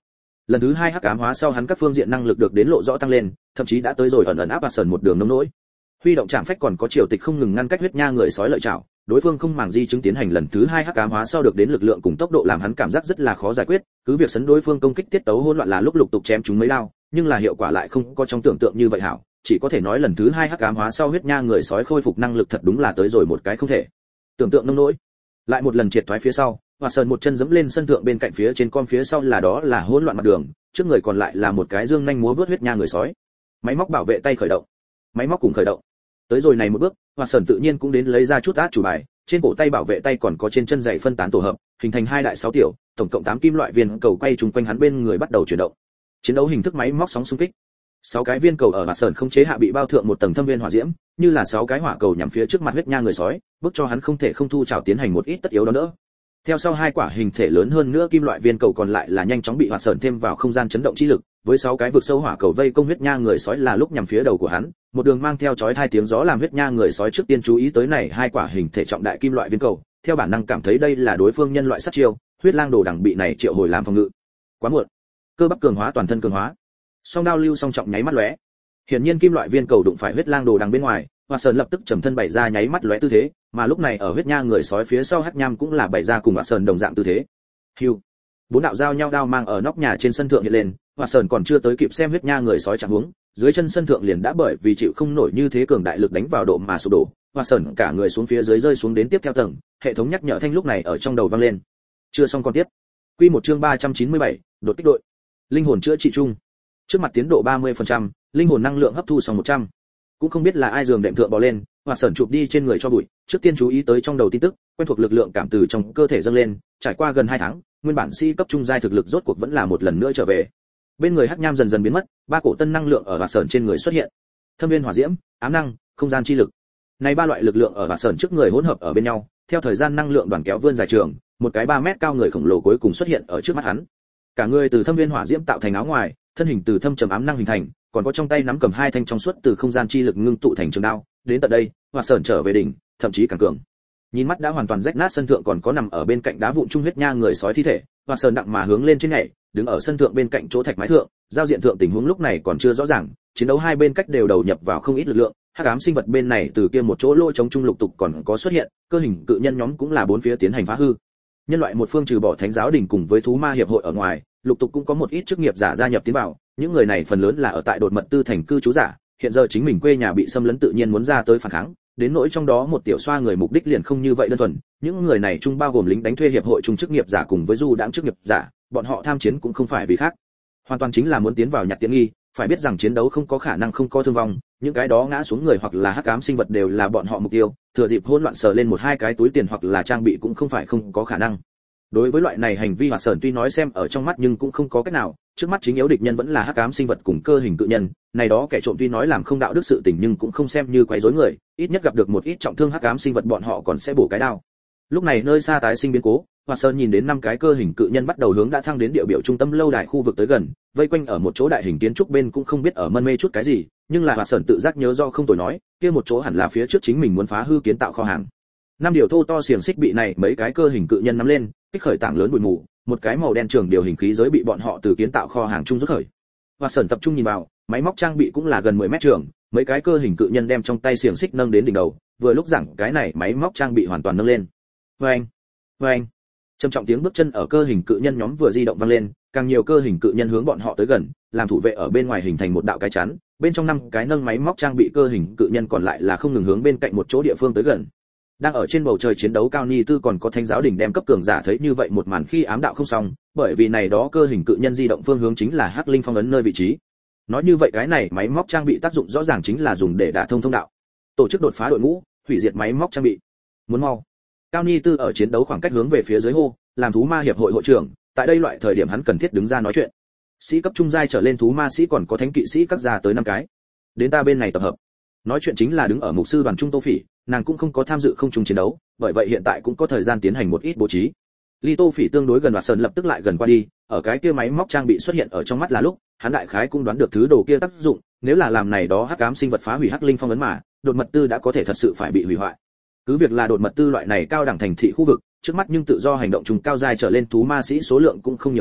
Lần thứ hai hắc ám hóa sau hắn các phương diện năng lực được đến lộ rõ tăng lên, thậm chí đã tới rồi ẩn ẩn áp bạt sần một đường nông nỗi. Huy động trảm phách còn có triều tịch không ngừng ngăn cách huyết nha người sói lợi chảo, đối phương không màng di chứng tiến hành lần thứ hai hắc ám hóa sau được đến lực lượng cùng tốc độ làm hắn cảm giác rất là khó giải quyết, cứ việc sấn đối phương công kích tiết tấu hỗn loạn là lúc lục tục chém chúng mấy đao, nhưng là hiệu quả lại không có trong tưởng tượng như vậy hảo, chỉ có thể nói lần thứ hai hắc ám hóa sau huyết nha người sói khôi phục năng lực thật đúng là tới rồi một cái không thể tưởng tượng nông nỗi. Lại một lần triệt thoái phía sau, và sờn một chân giẫm lên sân thượng bên cạnh phía trên con phía sau là đó là hỗn loạn mặt đường, trước người còn lại là một cái dương nhanh múa vớt huyết nha người sói. Máy móc bảo vệ tay khởi động, máy móc cùng khởi động. Tới rồi này một bước, và sờn tự nhiên cũng đến lấy ra chút át chủ bài, trên cổ tay bảo vệ tay còn có trên chân giày phân tán tổ hợp, hình thành hai đại sáu tiểu, tổng cộng tám kim loại viên cầu quay trùng quanh hắn bên người bắt đầu chuyển động. Chiến đấu hình thức máy móc sóng xung kích. Sáu cái viên cầu ở và sờn không chế hạ bị bao thượng một tầng thâm viên hỏa diễm, như là sáu cái hỏa cầu nhắm phía trước mặt huyết nha người sói, bức cho hắn không thể không thu trào tiến hành một ít tất yếu đó nữa. Theo sau hai quả hình thể lớn hơn nữa kim loại viên cầu còn lại là nhanh chóng bị hỏa sờn thêm vào không gian chấn động chi lực, với sáu cái vực sâu hỏa cầu vây công huyết nha người sói là lúc nhằm phía đầu của hắn, một đường mang theo chói hai tiếng gió làm huyết nha người sói trước tiên chú ý tới này hai quả hình thể trọng đại kim loại viên cầu, theo bản năng cảm thấy đây là đối phương nhân loại sát chiêu, huyết lang đồ đằng bị này triệu hồi làm phòng ngự. Quá muộn. Cơ bắp cường hóa toàn thân cường hóa. Song đao lưu song trọng nháy mắt lóe. Hiển nhiên kim loại viên cầu đụng phải huyết lang đồ đằng bên ngoài, Hoa Sơn lập tức trầm thân bày ra nháy mắt lóe tư thế, mà lúc này ở huyết nha người sói phía sau hắc nham cũng là bày ra cùng Hoa Sơn đồng dạng tư thế. Hưu. Bốn đạo giao nhau đao mang ở nóc nhà trên sân thượng hiện lên, Hoa Sơn còn chưa tới kịp xem huyết nha người sói chạm hướng, dưới chân sân thượng liền đã bởi vì chịu không nổi như thế cường đại lực đánh vào độ mà sụp đổ, Hoa Sơn cả người xuống phía dưới rơi xuống đến tiếp theo tầng, hệ thống nhắc nhở thanh lúc này ở trong đầu vang lên. Chưa xong còn tiếp. Quy một chương ba trăm chín mươi bảy, đột kích đội. Linh hồn chữa trị chung. Trước mặt tiến độ ba mươi phần trăm, linh hồn năng lượng hấp thu xong một trăm. Cũng không biết là ai giường đệm thượng bò lên, Hoa Sơn chụp đi trên người cho bụi, trước tiên chú ý tới trong đầu tin tức, quen thuộc lực lượng cảm từ trong cơ thể dâng lên, trải qua gần hai tháng, nguyên bản sĩ cấp trung giai thực lực rốt cuộc vẫn là một lần nữa trở về. Bên người hắc nham dần dần biến mất, ba cổ tân năng lượng ở Hoa Sơn trên người xuất hiện. Thâm viên hỏa diễm, ám năng, không gian chi lực. Này ba loại lực lượng ở Hoa Sơn trước người hỗn hợp ở bên nhau, theo thời gian năng lượng đoàn kéo vươn dài trường, một cái ba mét cao người khổng lồ cuối cùng xuất hiện ở trước mắt hắn. Cả người từ thâm viên hỏa diễm tạo thành áo ngoài, thân hình từ thâm trầm ám năng hình thành, còn có trong tay nắm cầm hai thanh trong suốt từ không gian chi lực ngưng tụ thành trường đao, đến tận đây, Hoa Sơn trở về đỉnh, thậm chí càng cường. Nhìn mắt đã hoàn toàn rách nát sân thượng còn có nằm ở bên cạnh đá vụn trung huyết nha người sói thi thể, Hoa Sơn đặng mà hướng lên trên nhảy, đứng ở sân thượng bên cạnh chỗ thạch mái thượng, giao diện thượng tình huống lúc này còn chưa rõ ràng, chiến đấu hai bên cách đều đầu nhập vào không ít lực lượng, hắc ám sinh vật bên này từ kia một chỗ lỗ chống trung lục tục còn có xuất hiện, cơ hình cự nhân nhóm cũng là bốn phía tiến hành phá hư. Nhân loại một phương trừ bỏ thánh giáo đình cùng với thú ma hiệp hội ở ngoài, lục tục cũng có một ít chức nghiệp giả gia nhập tiến vào, những người này phần lớn là ở tại đột mật tư thành cư trú giả, hiện giờ chính mình quê nhà bị xâm lấn tự nhiên muốn ra tới phản kháng, đến nỗi trong đó một tiểu xoa người mục đích liền không như vậy đơn thuần, những người này chung bao gồm lính đánh thuê hiệp hội chung chức nghiệp giả cùng với du đãng chức nghiệp giả, bọn họ tham chiến cũng không phải vì khác, hoàn toàn chính là muốn tiến vào nhặt tiện nghi, phải biết rằng chiến đấu không có khả năng không có thương vong, những cái đó ngã xuống người hoặc là hắc ám sinh vật đều là bọn họ mục tiêu, thừa dịp hỗn loạn sờ lên một hai cái túi tiền hoặc là trang bị cũng không phải không có khả năng. Đối với loại này hành vi Hoa Sơn tuy nói xem ở trong mắt nhưng cũng không có cách nào, trước mắt chính yếu địch nhân vẫn là hắc ám sinh vật cùng cơ hình cự nhân, này đó kẻ trộm tuy nói làm không đạo đức sự tình nhưng cũng không xem như quấy rối người, ít nhất gặp được một ít trọng thương hắc ám sinh vật bọn họ còn sẽ bổ cái đao. Lúc này nơi xa tái sinh biến cố, Hoa Sơn nhìn đến năm cái cơ hình cự nhân bắt đầu hướng đã thăng đến địa biểu trung tâm lâu đài khu vực tới gần, vây quanh ở một chỗ đại hình kiến trúc bên cũng không biết ở mân mê chút cái gì, nhưng là Hoa Sơn tự giác nhớ do không tồi nói, kia một chỗ hẳn là phía trước chính mình muốn phá hư kiến tạo kho hàng. Năm điều thô to xiềng xích bị này mấy cái cơ hình cự nhân nắm lên, kích khởi tảng lớn bụi mù, một cái màu đen trường điều hình khí giới bị bọn họ từ kiến tạo kho hàng trung rút khởi. Hoa Sơn tập trung nhìn vào, máy móc trang bị cũng là gần mười mét trường, mấy cái cơ hình cự nhân đem trong tay xiềng xích nâng đến đỉnh đầu, vừa lúc rằng cái này máy móc trang bị hoàn toàn nâng lên. Oeng, oeng. Trầm trọng tiếng bước chân ở cơ hình cự nhân nhóm vừa di động vang lên, càng nhiều cơ hình cự nhân hướng bọn họ tới gần, làm thủ vệ ở bên ngoài hình thành một đạo cái chắn, bên trong năm cái nâng máy móc trang bị cơ hình cự nhân còn lại là không ngừng hướng bên cạnh một chỗ địa phương tới gần. Đang ở trên bầu trời chiến đấu cao ni tư còn có thánh giáo đỉnh đem cấp cường giả thấy như vậy một màn khi ám đạo không xong, bởi vì này đó cơ hình cự nhân di động phương hướng chính là hắc linh phong ấn nơi vị trí. Nói như vậy cái này máy móc trang bị tác dụng rõ ràng chính là dùng để đả thông thông đạo, tổ chức đột phá đội ngũ, hủy diệt máy móc trang bị. Muốn mau. Cao ni tư ở chiến đấu khoảng cách hướng về phía dưới hô, làm thú ma hiệp hội hội trưởng, tại đây loại thời điểm hắn cần thiết đứng ra nói chuyện. Sĩ cấp trung giai trở lên thú ma sĩ còn có thánh kỵ sĩ các gia tới năm cái. Đến ta bên này tập hợp. Nói chuyện chính là đứng ở mục sư đoàn trung Tô Phỉ, nàng cũng không có tham dự không trung chiến đấu, bởi vậy hiện tại cũng có thời gian tiến hành một ít bố trí. Ly Tô Phỉ tương đối gần Hoa Sơn lập tức lại gần qua đi, ở cái kia máy móc trang bị xuất hiện ở trong mắt là lúc, hắn đại khái cũng đoán được thứ đồ kia tác dụng, nếu là làm này đó hắc ám sinh vật phá hủy hắc linh phong ấn mà, đột mật tư đã có thể thật sự phải bị hủy hoại. Cứ việc là đột mật tư loại này cao đẳng thành thị khu vực, trước mắt nhưng tự do hành động trùng cao giai trở lên thú ma sĩ số lượng cũng không nhiều lắm,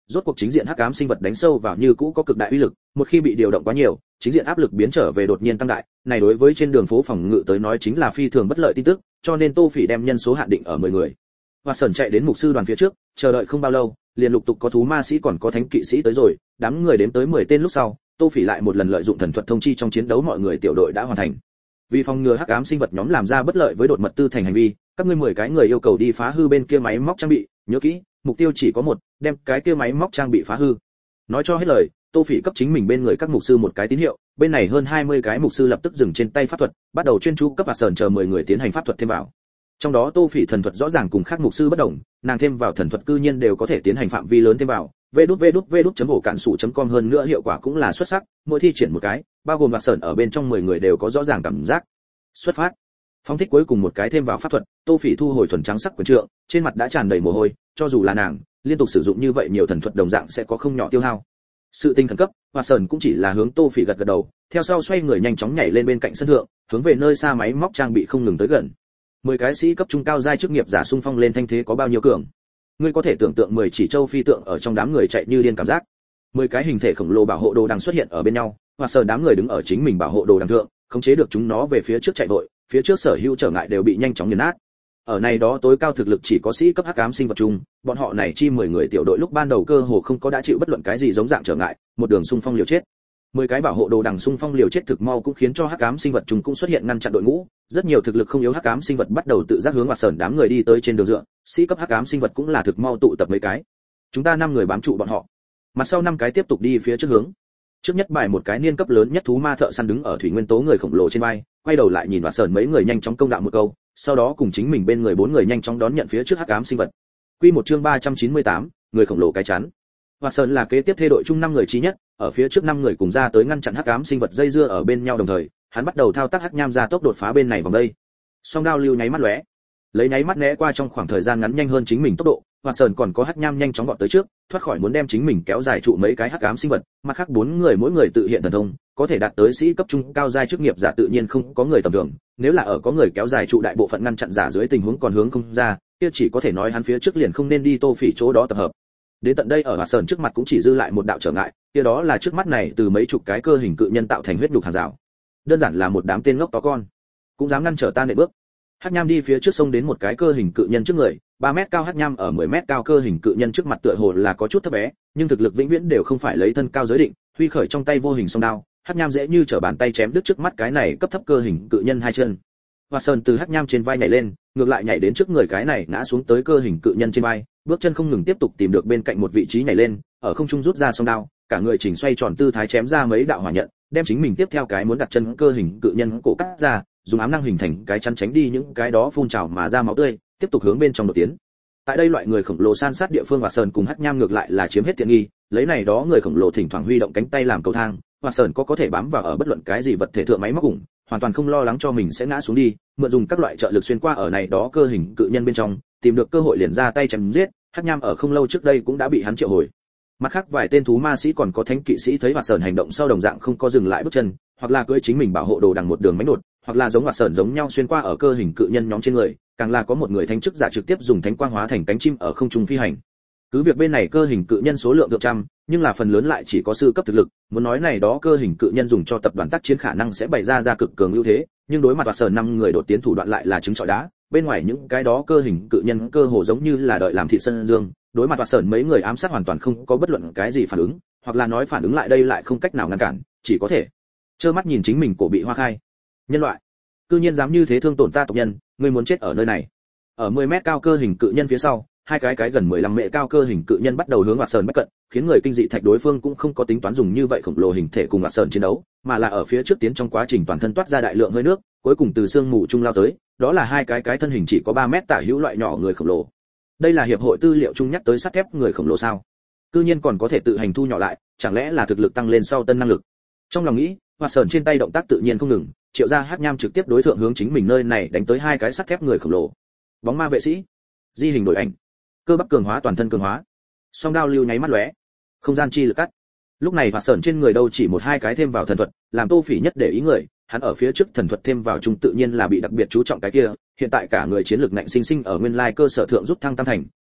rốt cuộc chính diện hắc ám sinh vật đánh sâu vào như cũ có cực đại uy lực, một khi bị điều động quá nhiều, chính diện áp lực biến trở về đột nhiên tăng đại, này đối với trên đường phố phòng ngự tới nói chính là phi thường bất lợi tin tức, cho nên Tô Phỉ đem nhân số hạn định ở mười người. Và Sởn chạy đến mục sư đoàn phía trước, chờ đợi không bao lâu, liền lục tục có thú ma sĩ còn có thánh kỵ sĩ tới rồi, đám người đếm tới mười tên lúc sau, Tô Phỉ lại một lần lợi dụng thần thuật thông chi trong chiến đấu mọi người tiểu đội đã hoàn thành. Vì phòng ngừa hắc ám sinh vật nhóm làm ra bất lợi với đột mật tư thành hành vi, các ngươi mười cái người yêu cầu đi phá hư bên kia máy móc trang bị, nhớ kỹ, mục tiêu chỉ có một, đem cái kia máy móc trang bị phá hư. Nói cho hết lời, Tô Phỉ cấp chính mình bên người các mục sư một cái tín hiệu, bên này hơn hai mươi cái mục sư lập tức dừng trên tay pháp thuật, bắt đầu chuyên chú cấp Và Sởn chờ mười người tiến hành pháp thuật thêm vào. Trong đó Tô Phỉ thần thuật rõ ràng cùng khác mục sư bất đồng, nàng thêm vào thần thuật cư nhiên đều có thể tiến hành phạm vi lớn thêm vào. vê đút vê đút vê đút chấm ổ cản sủ chấm com hơn nữa hiệu quả cũng là xuất sắc, mỗi thi triển một cái, bao gồm Và Sởn ở bên trong mười người đều có rõ ràng cảm giác. Xuất phát. Phóng thích cuối cùng một cái thêm vào pháp thuật, Tô Phỉ thu hồi thuần trắng sắc quyền trượng, trên mặt đã tràn đầy mồ hôi, cho dù là nàng, liên tục sử dụng như vậy nhiều thần thuật đồng dạng sẽ có không nhỏ tiêu hao. Sự tinh khẩn cấp, Và Sởn cũng chỉ là hướng Tô Phỉ gật gật đầu, theo sau xoay người nhanh chóng nhảy lên bên cạnh sân thượng, hướng về nơi xa máy móc trang bị không ngừng tới gần. Mười cái sĩ cấp trung cao giai chức nghiệp giả xung phong lên thanh thế có bao nhiêu cường. Ngươi có thể tưởng tượng mười chỉ châu phi tượng ở trong đám người chạy như điên cảm giác. Mười cái hình thể khổng lồ bảo hộ đồ đang xuất hiện ở bên nhau, Và Sởn đám người đứng ở chính mình bảo hộ đồ đằng thượng, khống chế được chúng nó về phía trước chạy vội, phía trước sở hữu trở ngại đều bị nhanh chóng nghiền nát. Ở này đó tối cao thực lực chỉ có sĩ cấp hắc ám sinh vật chung, bọn họ này chi mười người tiểu đội lúc ban đầu cơ hồ không có đã chịu bất luận cái gì giống dạng trở ngại, một đường xung phong liều chết. Mười cái bảo hộ đồ đằng xung phong liều chết thực mau cũng khiến cho hắc ám sinh vật chung cũng xuất hiện ngăn chặn đội ngũ, rất nhiều thực lực không yếu hắc ám sinh vật bắt đầu tự giác hướng Và Sởn đám người đi tới trên đường dựa, sĩ cấp hắc ám sinh vật cũng là thực mau tụ tập mấy cái. Chúng ta năm người bám trụ bọn họ. Mặt sau năm cái tiếp tục đi phía trước hướng. Trước nhất bài một cái niên cấp lớn nhất thú ma thợ săn đứng ở thủy nguyên tố người khổng lồ trên vai, quay đầu lại nhìn Và Sởn mấy người nhanh chóng công đạo một câu, sau đó cùng chính mình bên người bốn người nhanh chóng đón nhận phía trước hắc ám sinh vật. Quy một chương ba trăm chín mươi tám, người khổng lồ cái chắn. Và Sởn là kế tiếp thay đội chung năm người chí nhất, ở phía trước năm người cùng ra tới ngăn chặn hắc ám sinh vật dây dưa ở bên nhau đồng thời, hắn bắt đầu thao tác hắc nham ra tốc đột phá bên này vòng đây. Song đao lưu nháy mắt lóe, lấy nháy mắt né qua trong khoảng thời gian ngắn nhanh hơn chính mình tốc độ, Và Sởn còn có hắc nham nhanh chóng vọt tới trước, thoát khỏi muốn đem chính mình kéo dài trụ mấy cái hắc ám sinh vật, mặt khác bốn người mỗi người tự hiện thần thông, có thể đạt tới sĩ cấp trung cao giai chức nghiệp giả tự nhiên không có người tầm thường, nếu là ở có người kéo dài trụ đại bộ phận ngăn chặn giả dưới tình huống còn hướng không ra, kia chỉ có thể nói hắn phía trước liền không nên đi Tô Phỉ chỗ đó tập hợp. Đến tận đây ở Và Sởn trước mặt cũng chỉ dư lại một đạo trở ngại, kia đó là trước mắt này từ mấy chục cái cơ hình cự nhân tạo thành huyết nhục hàng rào. Đơn giản là một đám tên ngốc to con, cũng dám ngăn trở ta nệ bước. Hắc nham đi phía trước sông đến một cái cơ hình cự nhân trước người, ba mét cao hắc nham ở mười mét cao cơ hình cự nhân trước mặt tựa hồ là có chút thấp bé, nhưng thực lực vĩnh viễn đều không phải lấy thân cao giới định, huy khởi trong tay vô hình song đao, hắc nham dễ như trở bàn tay chém đứt trước mắt cái này cấp thấp cơ hình cự nhân hai chân. Và Sởn từ hắc nham trên vai nhảy lên, ngược lại nhảy đến trước người cái này ngã xuống tới cơ hình cự nhân trên vai, bước chân không ngừng tiếp tục tìm được bên cạnh một vị trí nhảy lên, ở không trung rút ra song đao, cả người chỉnh xoay tròn tư thái chém ra mấy đạo hỏa nhận, đem chính mình tiếp theo cái muốn đặt chân cơ hình cự nhân cổ cắt ra, dùng ám năng hình thành cái chắn tránh đi những cái đó phun trào mà ra máu tươi, tiếp tục hướng bên trong đột tiến. Tại đây loại người khổng lồ san sát địa phương Và Sởn cùng hắc nham ngược lại là chiếm hết tiện nghi, lấy này đó người khổng lồ thỉnh thoảng huy động cánh tay làm cầu thang, Và Sởn có có thể bám vào ở bất luận cái gì vật thể thượng máy móc cùng, hoàn toàn không lo lắng cho mình sẽ ngã xuống đi, mượn dùng các loại trợ lực xuyên qua ở này đó cơ hình cự nhân bên trong, tìm được cơ hội liền ra tay chém giết, hắc nham ở không lâu trước đây cũng đã bị hắn triệu hồi. Mặt khác vài tên thú ma sĩ còn có thánh kỵ sĩ thấy Và Sởn hành động sau đồng dạng không có dừng lại bước chân, hoặc là cưỡi chính mình bảo hộ đồ đằng một đường mánh đột, hoặc là giống Và Sởn giống nhau xuyên qua ở cơ hình cự nhân nhóm trên người, càng là có một người thánh chức giả trực tiếp dùng thánh quang hóa thành cánh chim ở không trung phi hành. Cứ việc bên này cơ hình cự nhân số lượng thượng trăm, nhưng là phần lớn lại chỉ có sư cấp thực lực, muốn nói này đó cơ hình cự nhân dùng cho tập đoàn tác chiến khả năng sẽ bày ra ra cực cường ưu thế, nhưng đối mặt Và Sởn năm người đột tiến thủ đoạn lại là trứng trọi đá, bên ngoài những cái đó cơ hình cự nhân cơ hồ giống như là đợi làm thị sân dương, đối mặt Và Sởn mấy người ám sát hoàn toàn không có bất luận cái gì phản ứng, hoặc là nói phản ứng lại đây lại không cách nào ngăn cản, chỉ có thể trơ mắt nhìn chính mình cổ bị hoa khai. Nhân loại, cư nhiên dám như thế thương tổn ta tộc nhân, ngươi muốn chết ở nơi này. Ở mười mét cao cơ hình cự nhân phía sau, hai cái cái gần mười lăm mét cao cơ hình cự nhân bắt đầu hướng Và Sởn bách cận, khiến người kinh dị thạch đối phương cũng không có tính toán dùng như vậy khổng lồ hình thể cùng Và Sởn chiến đấu, mà là ở phía trước tiến trong quá trình toàn thân toát ra đại lượng hơi nước, cuối cùng từ sương mù trung lao tới, đó là hai cái cái thân hình chỉ có ba mét tả hữu loại nhỏ người khổng lồ. Đây là hiệp hội tư liệu chung nhắc tới sắt thép người khổng lồ sao? Cư nhiên còn có thể tự hành thu nhỏ lại, chẳng lẽ là thực lực tăng lên sau tân năng lực? Trong lòng nghĩ, Và Sởn trên tay động tác tự nhiên không ngừng, triệu ra hắc nham trực tiếp đối thượng hướng chính mình nơi này đánh tới hai cái sắt thép người khổng lồ. Bóng ma vệ sĩ, di hình đổi ảnh, cơ bắp cường hóa toàn thân cường hóa, song đao lưu nháy mắt lóe, không gian chi lực cắt. Lúc này Và Sởn trên người đâu chỉ một hai cái thêm vào thần thuật, làm Tô Phỉ nhất để ý người, hắn ở phía trước thần thuật thêm vào trung tự nhiên là bị đặc biệt chú trọng cái kia, hiện tại cả người chiến lực nạnh sinh sinh ở nguyên lai cơ sở thượng rút thăng tam thành,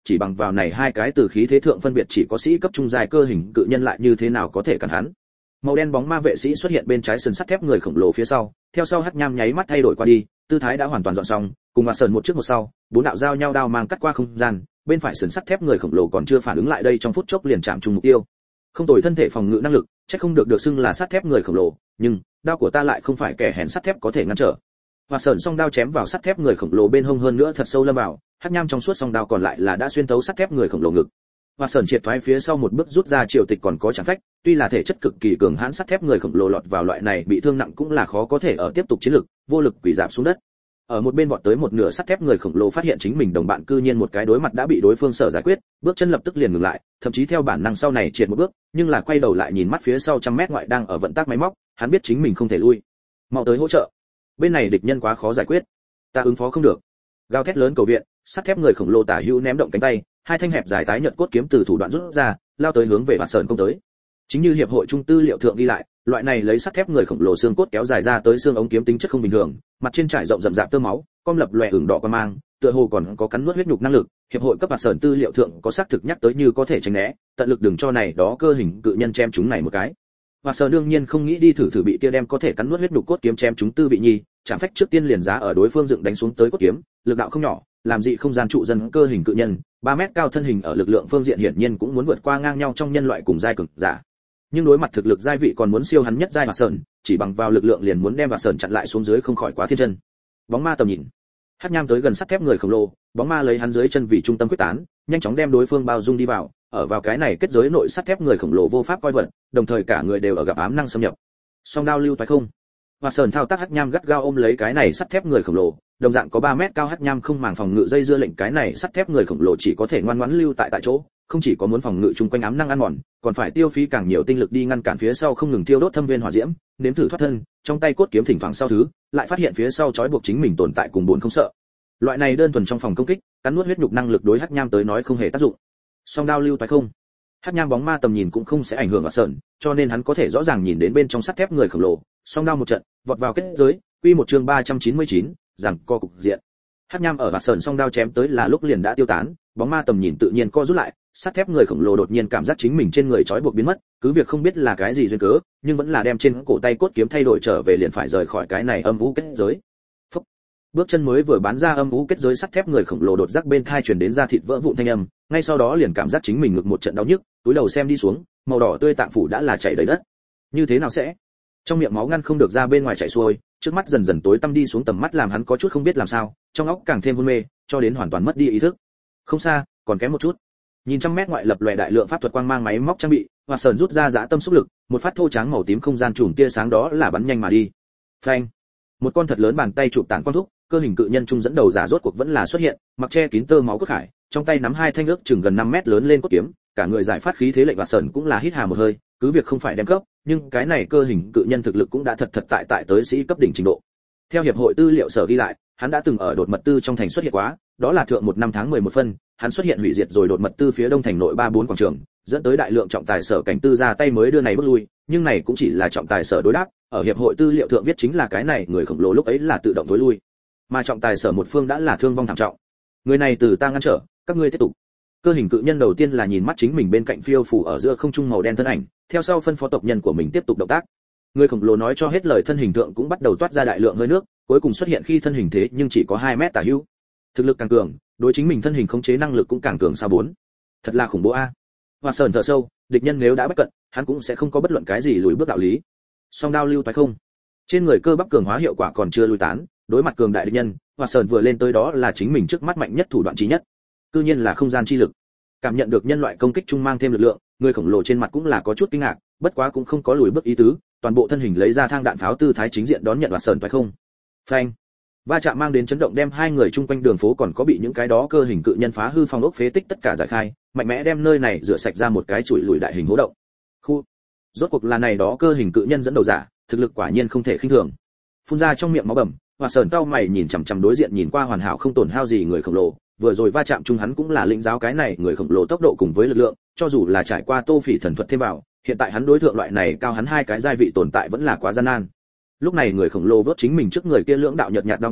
chỉ bằng vào này hai cái từ khí thế thượng phân biệt chỉ có sĩ cấp trung giai cơ hình cự nhân lại như thế nào có thể cản hắn. Màu đen bóng ma vệ sĩ xuất hiện bên trái sườn sắt thép người khổng lồ phía sau, theo sau Hắc Nham nháy mắt thay đổi qua đi, tư thái đã hoàn toàn dọn xong, cùng Mạc Sờn một trước một sau, bốn đạo giao nhau đao mang cắt qua không gian, bên phải sườn sắt thép người khổng lồ còn chưa phản ứng lại đây trong phút chốc liền chạm trúng mục tiêu. Không tồi thân thể phòng ngự năng lực, chắc không được được xưng là sắt thép người khổng lồ, nhưng đao của ta lại không phải kẻ hèn sắt thép có thể ngăn trở. Mạc Sờn song đao chém vào sắt thép người khổng lồ bên hông hơn nữa thật sâu lâm vào, Hắc Nham trong suốt song đao còn lại là đã xuyên thấu sắt thép người khổng lồ ngực. Và Sờn triệt thoái phía sau một bước rút ra triều tịch còn có chẳng phách, tuy là thể chất cực kỳ cường hãn sắt thép người khổng lồ lọt vào loại này bị thương nặng cũng là khó có thể ở tiếp tục chiến lực, vô lực quỳ rạp xuống đất. Ở một bên vọt tới một nửa sắt thép người khổng lồ phát hiện chính mình đồng bạn cư nhiên một cái đối mặt đã bị đối phương sở giải quyết, bước chân lập tức liền ngừng lại, thậm chí theo bản năng sau này triệt một bước, nhưng là quay đầu lại nhìn mắt phía sau trăm mét ngoại đang ở vận tác máy móc, hắn biết chính mình không thể lui. Mau tới hỗ trợ. Bên này địch nhân quá khó giải quyết, ta ứng phó không được. Gào thét lớn cầu viện, sắt thép người khổng lồ tả hữu ném động cánh tay, hai thanh hẹp dài tái nhợt cốt kiếm từ thủ đoạn rút ra, lao tới hướng về Vạt Sờn công tới. Chính như hiệp hội trung tư liệu thượng ghi lại, loại này lấy sắt thép người khổng lồ xương cốt kéo dài ra tới xương ống kiếm tính chất không bình thường, mặt trên trải rộng rậm rạp tơ máu, com lập lòe ửng đỏ qua mang, tựa hồ còn có cắn nuốt huyết nhục năng lực. Hiệp hội cấp Vạt Sờn tư liệu thượng có xác thực nhắc tới như có thể tránh né, tận lực đừng cho này đó cơ hình cự nhân chém chúng này một cái. Vạt Sờn đương nhiên không nghĩ đi thử thử bị kia đem có thể cắn nuốt huyết nhục cốt kiếm chém chúng tư vị nhi, chạm phách trước tiên liền giá ở đối phương dựng đánh xuống tới cốt kiếm, lực đạo không nhỏ, làm dị không gian trụ dân cơ hình cự nhân, ba mét cao thân hình ở lực lượng phương diện hiển nhiên cũng muốn vượt qua ngang nhau trong nhân loại cùng giai cực giả. Nhưng đối mặt thực lực giai vị còn muốn siêu hắn nhất giai Vạt Sờn, chỉ bằng vào lực lượng liền muốn đem Vạt Sờn chặn lại xuống dưới không khỏi quá thiên chân. Bóng ma tầm nhìn. Hắc Nham tới gần sắt thép người khổng lồ, bóng ma lấy hắn dưới chân vì trung tâm quyết tán, nhanh chóng đem đối phương bao dung đi vào, ở vào cái này kết giới nội sắt thép người khổng lồ vô pháp coi vật, đồng thời cả người đều ở gặp ám năng xâm nhập. Song đao lưu toái không. Vạt Sờn thao tác Hắc Nham gắt gao ôm lấy cái này sắt thép người khổng lồ, đồng dạng có ba mét cao Hắc Nham không màng phòng ngự dây dưa lệnh cái này sắt thép người khổng lồ chỉ có thể ngoan ngoãn lưu tại tại chỗ, không chỉ có muốn phòng ngự chung quanh ám năng ăn mòn, còn phải tiêu phí càng nhiều tinh lực đi ngăn cản phía sau không ngừng tiêu đốt thâm viên hỏa diễm, nếm thử thoát thân, trong tay cốt kiếm thỉnh thoảng sau thứ, lại phát hiện phía sau trói buộc chính mình tồn tại cùng buồn không sợ. Loại này đơn thuần trong phòng công kích, cắn nuốt huyết nhục năng lực đối Hắc Nham tới nói không hề tác dụng. Song đao lưu toái không. Hắc Nham bóng ma tầm nhìn cũng không sẽ ảnh hưởng Vạt Sờn, cho nên hắn có thể rõ ràng nhìn đến bên trong sắt thép người khổng lồ, song đao một trận, vọt vào kết giới, quy một chương ba trăm chín mươi chín, rằng co cục diện. Hắc Nham ở Vạt Sờn song đao chém tới là lúc liền đã tiêu tán, bóng ma tầm nhìn tự nhiên co rút lại, sắt thép người khổng lồ đột nhiên cảm giác chính mình trên người trói buộc biến mất, cứ việc không biết là cái gì duyên cớ, nhưng vẫn là đem trên cổ tay cốt kiếm thay đổi trở về liền phải rời khỏi cái này âm u kết giới. Phúc. Bước chân mới vừa bán ra âm u kết giới sắt thép người khổng lồ đột giác bên thai truyền đến ra thịt vỡ vụn thanh âm, ngay sau đó liền cảm giác chính mình ngực một trận đau nhức, túi đầu xem đi xuống, màu đỏ tươi tạng phủ đã là chảy đầy đất. Như thế nào sẽ? Trong miệng máu ngăn không được ra bên ngoài chảy xuôi, trước mắt dần dần tối tăm đi xuống tầm mắt làm hắn có chút không biết làm sao, trong óc càng thêm hôn mê, cho đến hoàn toàn mất đi ý thức. Không xa, còn kém một chút. Nhìn trăm mét ngoại lập lòe đại lượng pháp thuật quang mang máy móc trang bị, Hoa Sờn rút ra dã tâm xúc lực, một phát thô trắng màu tím không gian chùm tia sáng đó là bắn nhanh mà đi. Phanh! Một con thật lớn bàn tay chụp tản quang thúc, cơ hình cự nhân trung dẫn đầu giả rốt cuộc vẫn là xuất hiện, mặc che kín tơ máu cốt khải, trong tay nắm hai thanh ước chừng gần năm mét lớn lên cốt kiếm, cả người giải phát khí thế lệnh Hoa Sờn cũng là hít hà một hơi, cứ việc không phải đem cấp, nhưng cái này cơ hình cự nhân thực lực cũng đã thật thật tại tại tới sĩ cấp đỉnh trình độ. Theo hiệp hội tư liệu sở ghi lại, hắn đã từng ở đột mật tư trong thành xuất hiện quá, đó là thượng một năm tháng mười một phân, hắn xuất hiện hủy diệt rồi đột mật tư phía đông thành nội ba bốn quảng trường, dẫn tới đại lượng trọng tài sở cảnh tư ra tay mới đưa này bước lui, nhưng này cũng chỉ là trọng tài sở đối đáp, ở hiệp hội tư liệu thượng viết chính là cái này người khổng lồ lúc ấy là tự động tối lui, mà trọng tài sở một phương đã là thương vong thảm trọng. Người này từ ta ngăn trở, các ngươi tiếp tục. Cơ hình cự nhân đầu tiên là nhìn mắt chính mình bên cạnh phiêu phù ở giữa không trung màu đen thân ảnh, theo sau phân phó tộc nhân của mình tiếp tục động tác. Người khổng lồ nói cho hết lời thân hình thượng cũng bắt đầu toát ra đại lượng hơi nước, cuối cùng xuất hiện khi thân hình thế nhưng chỉ có hai mét tả hữu. Thực lực càng cường, đối chính mình thân hình khống chế năng lực cũng càng cường sao bốn. Thật là khủng bố a. Hoa Sờn thở sâu, địch nhân nếu đã bất cận, hắn cũng sẽ không có bất luận cái gì lùi bước đạo lý. Song đao lưu toái không. Trên người cơ bắp cường hóa hiệu quả còn chưa lui tán, đối mặt cường đại địch nhân, Hoa Sờn vừa lên tới đó là chính mình trước mắt mạnh nhất thủ đoạn chí nhất. Cư nhiên là không gian chi lực. Cảm nhận được nhân loại công kích trung mang thêm lực lượng, người khổng lồ trên mặt cũng là có chút kinh ngạc, bất quá cũng không có lùi bước ý tứ, toàn bộ thân hình lấy ra thang đạn pháo tư thái chính diện đón nhận Hoa Sờn toái không. Phanh. Va chạm mang đến chấn động đem hai người chung quanh đường phố còn có bị những cái đó cơ hình cự nhân phá hư phong ốc phế tích tất cả giải khai, mạnh mẽ đem nơi này rửa sạch ra một cái chuỗi lùi đại hình hố động. Khu. Rốt cuộc là này đó cơ hình cự nhân dẫn đầu giả, thực lực quả nhiên không thể khinh thường. Phun ra trong miệng máu bầm, Hoa Sờn cau mày nhìn chằm chằm đối diện nhìn qua hoàn hảo không tổn hao gì người khổng lồ, vừa rồi va chạm chung hắn cũng là lĩnh giáo cái này người khổng lồ tốc độ cùng với lực lượng, cho dù là trải qua Tô Phỉ thần thuật thêm vào, hiện tại hắn đối thượng loại này cao hắn hai cái giai vị tồn tại vẫn là quá gian nan. Lúc này người khổng lồ vớt chính mình trước người kia lưỡng đạo nhợt nhạt đao ngân,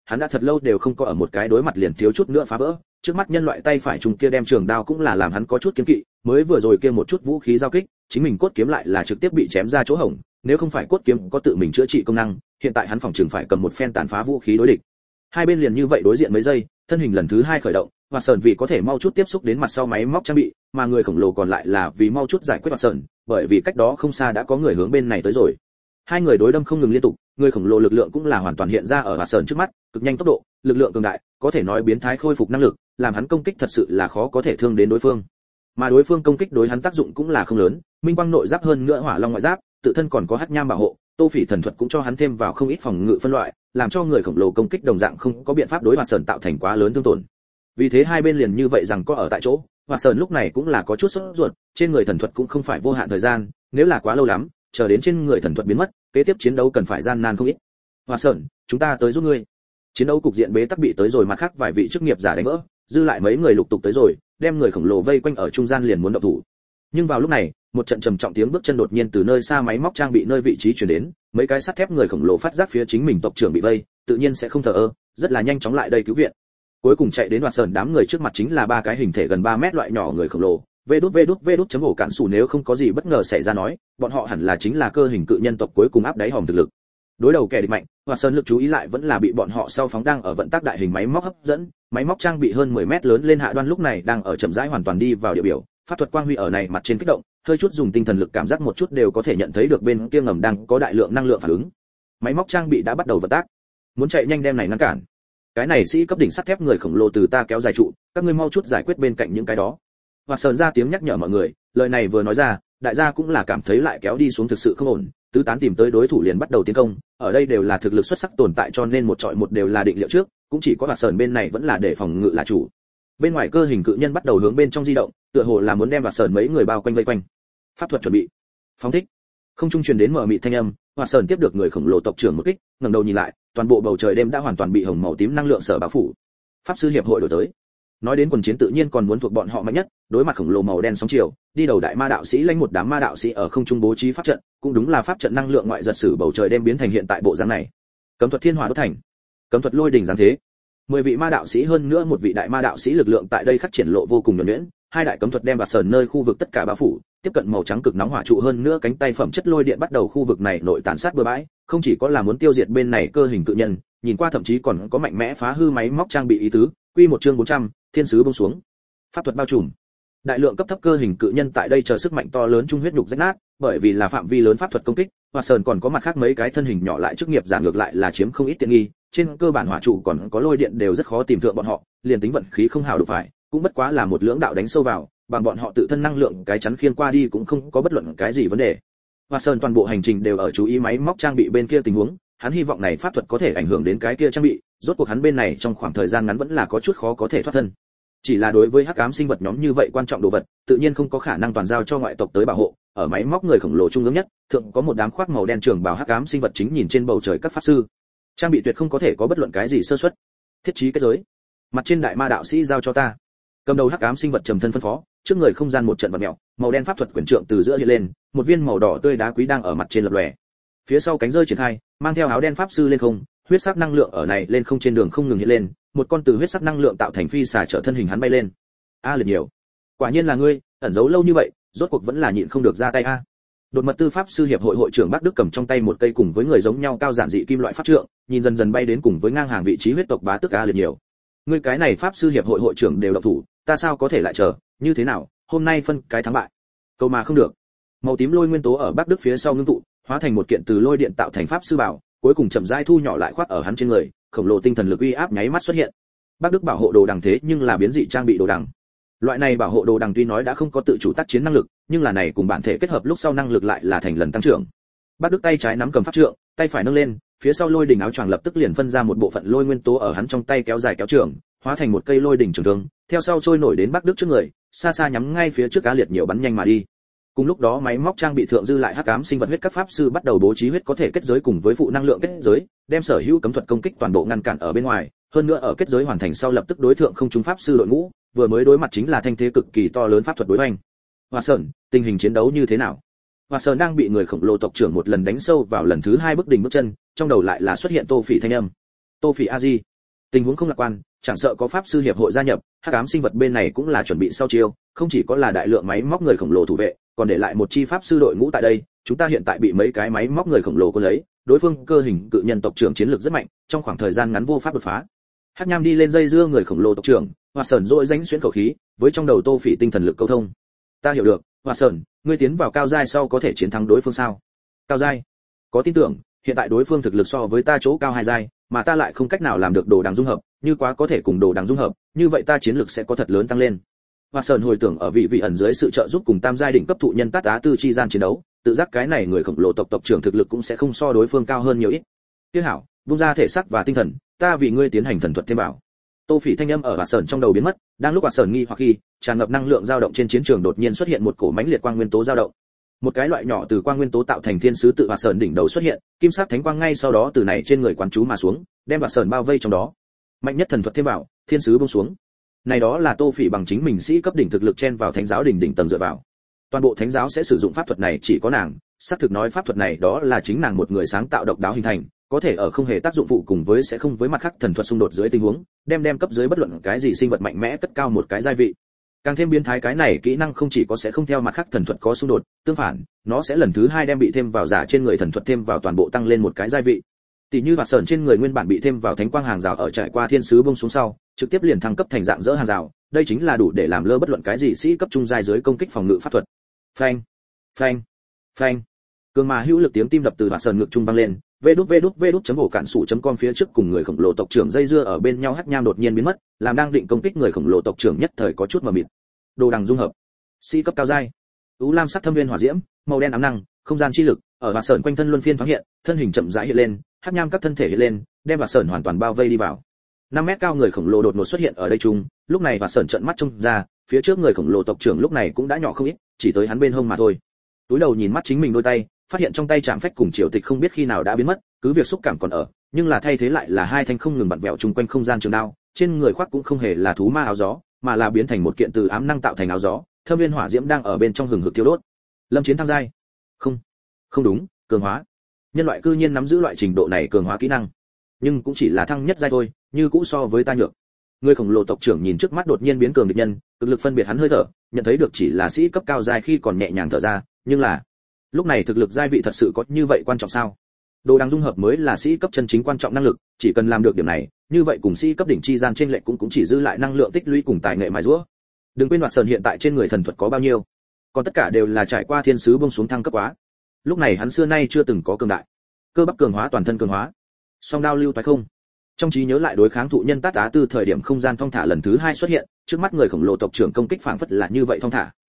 hắn đã thật lâu đều không có ở một cái đối mặt liền thiếu chút nữa phá vỡ, trước mắt nhân loại tay phải trùng kia đem trường đao cũng là làm hắn có chút kiêng kỵ, mới vừa rồi kia một chút vũ khí giao kích, chính mình cốt kiếm lại là trực tiếp bị chém ra chỗ hổng, nếu không phải cốt kiếm có tự mình chữa trị công năng, hiện tại hắn phòng trường phải cầm một phen tàn phá vũ khí đối địch. Hai bên liền như vậy đối diện mấy giây, thân hình lần thứ hai khởi động, và sờn vì có thể mau chút tiếp xúc đến mặt sau máy móc trang bị, mà người khổng lồ còn lại là vì mau chút giải quyết và sờn, bởi vì cách đó không xa đã có người hướng bên này tới rồi. Hai người đối đâm không ngừng liên tục, người khổng lồ lực lượng cũng là hoàn toàn hiện ra ở và sờn trước mắt, cực nhanh tốc độ, lực lượng cường đại, có thể nói biến thái khôi phục năng lực, làm hắn công kích thật sự là khó có thể thương đến đối phương. Mà đối phương công kích đối hắn tác dụng cũng là không lớn, minh quang nội giáp hơn nữa hỏa long ngoại giáp, tự thân còn có hắc nham bảo hộ, Tô Phỉ thần thuật cũng cho hắn thêm vào không ít phòng ngự phân loại, làm cho người khổng lồ công kích đồng dạng không có biện pháp đối Hoạt Sởn tạo thành quá lớn thương tổn. Vì thế hai bên liền như vậy rằng có ở tại chỗ, Hoạt Sởn lúc này cũng là có chút sốt ruột, trên người thần thuật cũng không phải vô hạn thời gian, nếu là quá lâu lắm, chờ đến trên người thần thuật biến mất, kế tiếp chiến đấu cần phải gian nan không ít. Hoạt Sởn, chúng ta tới giúp ngươi. Chiến đấu cục diện bế tắc bị tới rồi mặt khác vài vị chức nghiệp giả đánh vỡ, dư lại mấy người lục tục tới rồi, đem người khổng lồ vây quanh ở trung gian liền muốn động thủ. Nhưng vào lúc này, một trận trầm trọng tiếng bước chân đột nhiên từ nơi xa máy móc trang bị nơi vị trí truyền đến, mấy cái sắt thép người khổng lồ phát giác phía chính mình tộc trưởng bị vây, tự nhiên sẽ không thờ ơ, rất là nhanh chóng lại đây cứu viện. Cuối cùng chạy đến Hoạt Sởn đám người trước mặt chính là ba cái hình thể gần ba mét loại nhỏ người khổng lồ, vê đút vê đút vê đút chấm ổ cản sủ, nếu không có gì bất ngờ xảy ra nói, bọn họ hẳn là chính là cơ hình cự nhân tộc cuối cùng áp đáy hòm thực lực. Đối đầu kẻ địch mạnh, Hoạt Sởn lực chú ý lại vẫn là bị bọn họ sau phóng đang ở vận tác đại hình máy móc hấp dẫn, máy móc trang bị hơn mười mét lớn lên hạ đoan lúc này đang ở chậm rãi hoàn toàn đi vào địa biểu, pháp thuật quang huy ở này mặt trên kích động, hơi chút dùng tinh thần lực cảm giác một chút đều có thể nhận thấy được bên kia ngầm đang có đại lượng năng lượng phản ứng. Máy móc trang bị đã bắt đầu vận tác, muốn chạy nhanh đem này ngăn cản. Cái này sĩ cấp đỉnh sắt thép người khổng lồ từ ta kéo dài trụ, các ngươi mau chút giải quyết bên cạnh những cái đó. Và sờn ra tiếng nhắc nhở mọi người, lời này vừa nói ra, đại gia cũng là cảm thấy lại kéo đi xuống thực sự không ổn, tứ tán tìm tới đối thủ liền bắt đầu tiến công, ở đây đều là thực lực xuất sắc tồn tại cho nên một trọi một đều là định liệu trước, cũng chỉ có Và sờn bên này vẫn là để phòng ngự là chủ. Bên ngoài cơ hình cự nhân bắt đầu hướng bên trong di động, tựa hồ là muốn đem Và sờn mấy người bao quanh vây quanh. Pháp thuật chuẩn bị, phóng thích. Không trung truyền đến mở mịt thanh âm, Và sờn tiếp được người khổng lồ tộc trưởng một kích, ngẩng đầu nhìn lại, toàn bộ bầu trời đêm đã hoàn toàn bị hồng màu tím năng lượng sở bao phủ. Pháp sư hiệp hội đổi tới. Nói đến quần chiến tự nhiên còn muốn thuộc bọn họ mạnh nhất, đối mặt khổng lồ màu đen sóng chiều, đi đầu đại ma đạo sĩ lãnh một đám ma đạo sĩ ở không trung bố trí pháp trận, cũng đúng là pháp trận năng lượng ngoại giật sử bầu trời đêm biến thành hiện tại bộ dáng này. Cấm thuật thiên hỏa đốt thành, cấm thuật lôi đỉnh giáng thế. Mười vị ma đạo sĩ hơn nữa một vị đại ma đạo sĩ lực lượng tại đây khắc triển lộ vô cùng nhuần nhuyễn, hai đại cấm thuật đem Và sờn nơi khu vực tất cả bao phủ, tiếp cận màu trắng cực nóng hỏa trụ hơn nữa cánh tay phẩm chất lôi điện bắt đầu khu vực này nội tàn sát bừa bãi, không chỉ có là muốn tiêu diệt bên này cơ hình cự nhân, nhìn qua thậm chí còn có mạnh mẽ phá hư máy móc trang bị ý tứ. Quy một chương bốn trăm, thiên sứ buông xuống. Pháp thuật bao trùm. Đại lượng cấp thấp cơ hình cự nhân tại đây chờ sức mạnh to lớn trung huyết nhục rách nát, bởi vì là phạm vi lớn pháp thuật công kích, Và sờn còn có mặt khác mấy cái thân hình nhỏ lại chức nghiệp giả ngược lại là chiếm không ít tiện nghi, trên cơ bản hỏa trụ còn có lôi điện đều rất khó tìm thượng bọn họ, liền tính vận khí không hào đủ phải, cũng bất quá là một lưỡng đạo đánh sâu vào, bằng bọn họ tự thân năng lượng cái chắn khiên qua đi cũng không có bất luận cái gì vấn đề. Và sờn toàn bộ hành trình đều ở chú ý máy móc trang bị bên kia tình huống, hắn hy vọng này pháp thuật có thể ảnh hưởng đến cái kia trang bị, rốt cuộc hắn bên này trong khoảng thời gian ngắn vẫn là có chút khó có thể thoát thân. Chỉ là đối với hắc ám sinh vật nhóm như vậy quan trọng đồ vật, tự nhiên không có khả năng toàn giao cho ngoại tộc tới bảo hộ, ở máy móc người khổng lồ trung ương nhất, thượng có một đám khoác màu đen trường bào hắc ám sinh vật chính nhìn trên bầu trời các pháp sư. Trang bị tuyệt không có thể có bất luận cái gì sơ suất. Thiết trí kết giới. Mặt trên đại ma đạo sĩ giao cho ta. Cầm đầu hắc ám sinh vật trầm thân phân phó, trước người không gian một trận vặn mèo, màu đen pháp thuật quyển trượng từ giữa hiện lên, một viên màu đỏ tươi đá quý đang ở mặt trên lập lòe. Phía sau cánh rơi triển khai, mang theo áo đen pháp sư lên không, huyết sắc năng lượng ở này lên không trên đường không ngừng hiện lên, một con từ huyết sắc năng lượng tạo thành phi xà trở thân hình hắn bay lên. A liệt nhiều, quả nhiên là ngươi, ẩn giấu lâu như vậy, rốt cuộc vẫn là nhịn không được ra tay a. Đột mật tư pháp sư hiệp hội hội trưởng Bắc Đức cầm trong tay một cây cùng với người giống nhau cao giản dị kim loại pháp trượng, nhìn dần dần bay đến cùng với ngang hàng vị trí huyết tộc bá tức A liệt nhiều. Ngươi cái này pháp sư hiệp hội hội trưởng đều động thủ, ta sao có thể lại chờ, như thế nào, hôm nay phân cái thắng bại. Câu mà không được. Màu tím lôi nguyên tố ở Bắc Đức phía sau ngưng tụ, hóa thành một kiện từ lôi điện tạo thành pháp sư bảo, cuối cùng chậm rãi thu nhỏ lại khoác ở hắn trên người, khổng lồ tinh thần lực uy áp nháy mắt xuất hiện. Bắc Đức bảo hộ đồ đằng thế nhưng là biến dị trang bị đồ đằng. Loại này bảo hộ đồ đằng tuy nói đã không có tự chủ tác chiến năng lực, nhưng là này cùng bản thể kết hợp lúc sau năng lực lại là thành lần tăng trưởng. Bắc Đức tay trái nắm cầm pháp trượng, tay phải nâng lên, phía sau lôi đỉnh áo choàng lập tức liền phân ra một bộ phận lôi nguyên tố ở hắn trong tay kéo dài kéo trường, hóa thành một cây lôi đỉnh trường thương, theo sau trôi nổi đến Bắc Đức trước người, xa xa nhắm ngay phía trước Á liệt nhiều bắn nhanh mà đi. Cùng lúc đó máy móc trang bị thượng dư lại hắc ám sinh vật huyết các pháp sư bắt đầu bố trí huyết có thể kết giới cùng với phụ năng lượng kết giới, đem sở hữu cấm thuật công kích toàn bộ ngăn cản ở bên ngoài, hơn nữa ở kết giới hoàn thành sau lập tức đối thượng không trung pháp sư đội ngũ, vừa mới đối mặt chính là thanh thế cực kỳ to lớn pháp thuật đối hoành. Hoa Sơn, tình hình chiến đấu như thế nào? Hoa Sơn đang bị người khổng lồ tộc trưởng một lần đánh sâu vào lần thứ hai bước đỉnh bước chân, trong đầu lại là xuất hiện Tô Phỉ thanh âm. Tô Phỉ A Di, Tình huống không lạc quan, chẳng sợ có pháp sư hiệp hội gia nhập, hắc ám sinh vật bên này cũng là chuẩn bị sau chiêu, không chỉ có là đại lượng máy móc người khổng lồ thủ vệ, còn để lại một chi pháp sư đội ngũ tại đây, chúng ta hiện tại bị mấy cái máy móc người khổng lồ cuốn lấy, đối phương cơ hình cự nhân tộc trưởng chiến lược rất mạnh, trong khoảng thời gian ngắn vô pháp đột phá. Hắc Nham đi lên dây dưa người khổng lồ tộc trưởng, Hoa Sởn rỗi rãnh xuyên khẩu khí, với trong đầu Tô Phỉ tinh thần lực câu thông. Ta hiểu được, Hoa Sởn, ngươi tiến vào cao giai sau có thể chiến thắng đối phương sao? Cao giai? Có tin tưởng, hiện tại đối phương thực lực so với ta chỗ cao hai giai, mà ta lại không cách nào làm được đồ đằng dung hợp, như quá có thể cùng đồ đằng dung hợp, như vậy ta chiến lực sẽ có thật lớn tăng lên. Hoa Sơn hồi tưởng ở vị vị ẩn dưới sự trợ giúp cùng tam giai đỉnh cấp thụ nhân Tát Á Tư chi gian chiến đấu, tự giác cái này người khổng lồ tộc tộc trưởng thực lực cũng sẽ không so đối phương cao hơn nhiều ít. Tiếc hảo, buông ra thể xác và tinh thần, ta vì ngươi tiến hành thần thuật thêm bảo. Tô Phỉ thanh âm ở Hoa Sơn trong đầu biến mất, đang lúc Hoa Sơn nghi hoặc khi, tràn ngập năng lượng dao động trên chiến trường đột nhiên xuất hiện một cổ mãnh liệt quang nguyên tố dao động. Một cái loại nhỏ từ quang nguyên tố tạo thành thiên sứ tự Hoa Sơn đỉnh đầu xuất hiện, kim sắc thánh quang ngay sau đó từ này trên người quán chú mà xuống, đem Hoa Sơn bao vây trong đó. Mạnh nhất thần thuật thêm bảo, thiên sứ buông xuống. Này đó là Tô Phỉ bằng chính mình sĩ cấp đỉnh thực lực chen vào thánh giáo đỉnh đỉnh tầng dựa vào. Toàn bộ thánh giáo sẽ sử dụng pháp thuật này chỉ có nàng, xác thực nói pháp thuật này đó là chính nàng một người sáng tạo độc đáo hình thành, có thể ở không hề tác dụng phụ cùng với sẽ không với mặt khác thần thuật xung đột dưới tình huống, đem đem cấp dưới bất luận cái gì sinh vật mạnh mẽ cất cao một cái giai vị. Càng thêm biến thái cái này kỹ năng không chỉ có sẽ không theo mặt khác thần thuật có xung đột, tương phản, nó sẽ lần thứ hai đem bị thêm vào giả trên người thần thuật thêm vào toàn bộ tăng lên một cái giai vị. Tỷ như Hoạt Sởn trên người nguyên bản bị thêm vào thánh quang hàng rào ở trải qua thiên sứ bông xuống sau, trực tiếp liền thăng cấp thành dạng dỡ hàng rào, đây chính là đủ để làm lơ bất luận cái gì sĩ cấp trung giai dưới công kích phòng ngự pháp thuật. Phanh, phanh, phanh. Cường mà hữu lực tiếng tim đập từ Hoạt Sởn ngực trung vang lên, vê đút vê đút vê đút chấm ổ cản sủ chấm com phía trước cùng người khổng lồ tộc trưởng dây dưa ở bên nhau. Hắc Nham đột nhiên biến mất, làm đang định công kích người khổng lồ tộc trưởng nhất thời có chút mờ mịt. Đồ đằng dung hợp, sĩ cấp cao giai, u lam sắc thâm viên hỏa diễm, màu đen ám năng, không gian chi lực, ở Hoạt Sởn quanh thân luân phiên thoáng hiện, thân hình chậm rãi hiện lên, Hắc Nham các thân thể hiện lên, đem Hoạt Sởn hoàn toàn bao vây đi vào. năm mét cao người khổng lồ đột ngột xuất hiện ở đây chung, lúc này Hoạt Sởn trợn mắt trông ra, phía trước người khổng lồ tộc trưởng lúc này cũng đã nhỏ không ít, chỉ tới hắn bên hông mà thôi. Túi đầu nhìn mắt chính mình đôi tay, phát hiện trong tay chạm phách cùng triều tịch không biết khi nào đã biến mất, cứ việc xúc cảm còn ở, nhưng là thay thế lại là hai thanh không ngừng vặn vẹo chung quanh không gian trường đao, trên người khoác cũng không hề là thú ma áo gió, mà là biến thành một kiện từ ám năng tạo thành áo gió, thâm viên hỏa diễm đang ở bên trong hừng hực thiêu đốt. Lâm chiến thăng giai. Không, không đúng, cường hóa. Nhân loại cư nhiên nắm giữ loại trình độ này cường hóa kỹ năng, nhưng cũng chỉ là thăng nhất giai thôi, như cũ so với ta nhược. Người khổng lồ tộc trưởng nhìn trước mắt đột nhiên biến cường địch nhân, cực lực phân biệt hắn hơi thở, nhận thấy được chỉ là sĩ cấp cao giai khi còn nhẹ nhàng thở ra, nhưng là lúc này thực lực giai vị thật sự có như vậy quan trọng sao? Đồ đằng dung hợp mới là sĩ cấp chân chính quan trọng năng lực, chỉ cần làm được điểm này, như vậy cùng sĩ cấp đỉnh chi gian trên lệch cũng cũng chỉ dư lại năng lượng tích lũy cùng tài nghệ mài giũa. Đừng quên Hoạt Sởn hiện tại trên người thần thuật có bao nhiêu, còn tất cả đều là trải qua thiên sứ buông xuống thăng cấp quá. Lúc này hắn xưa nay chưa từng có cường đại, cơ bắp cường hóa toàn thân cường hóa, song đao lưu toái không. Trong trí nhớ lại đối kháng thụ nhân Tát Á Tư thời điểm không gian thong thả lần thứ hai xuất hiện, trước mắt người khổng lồ tộc trưởng công kích phảng phất là như vậy thong thả.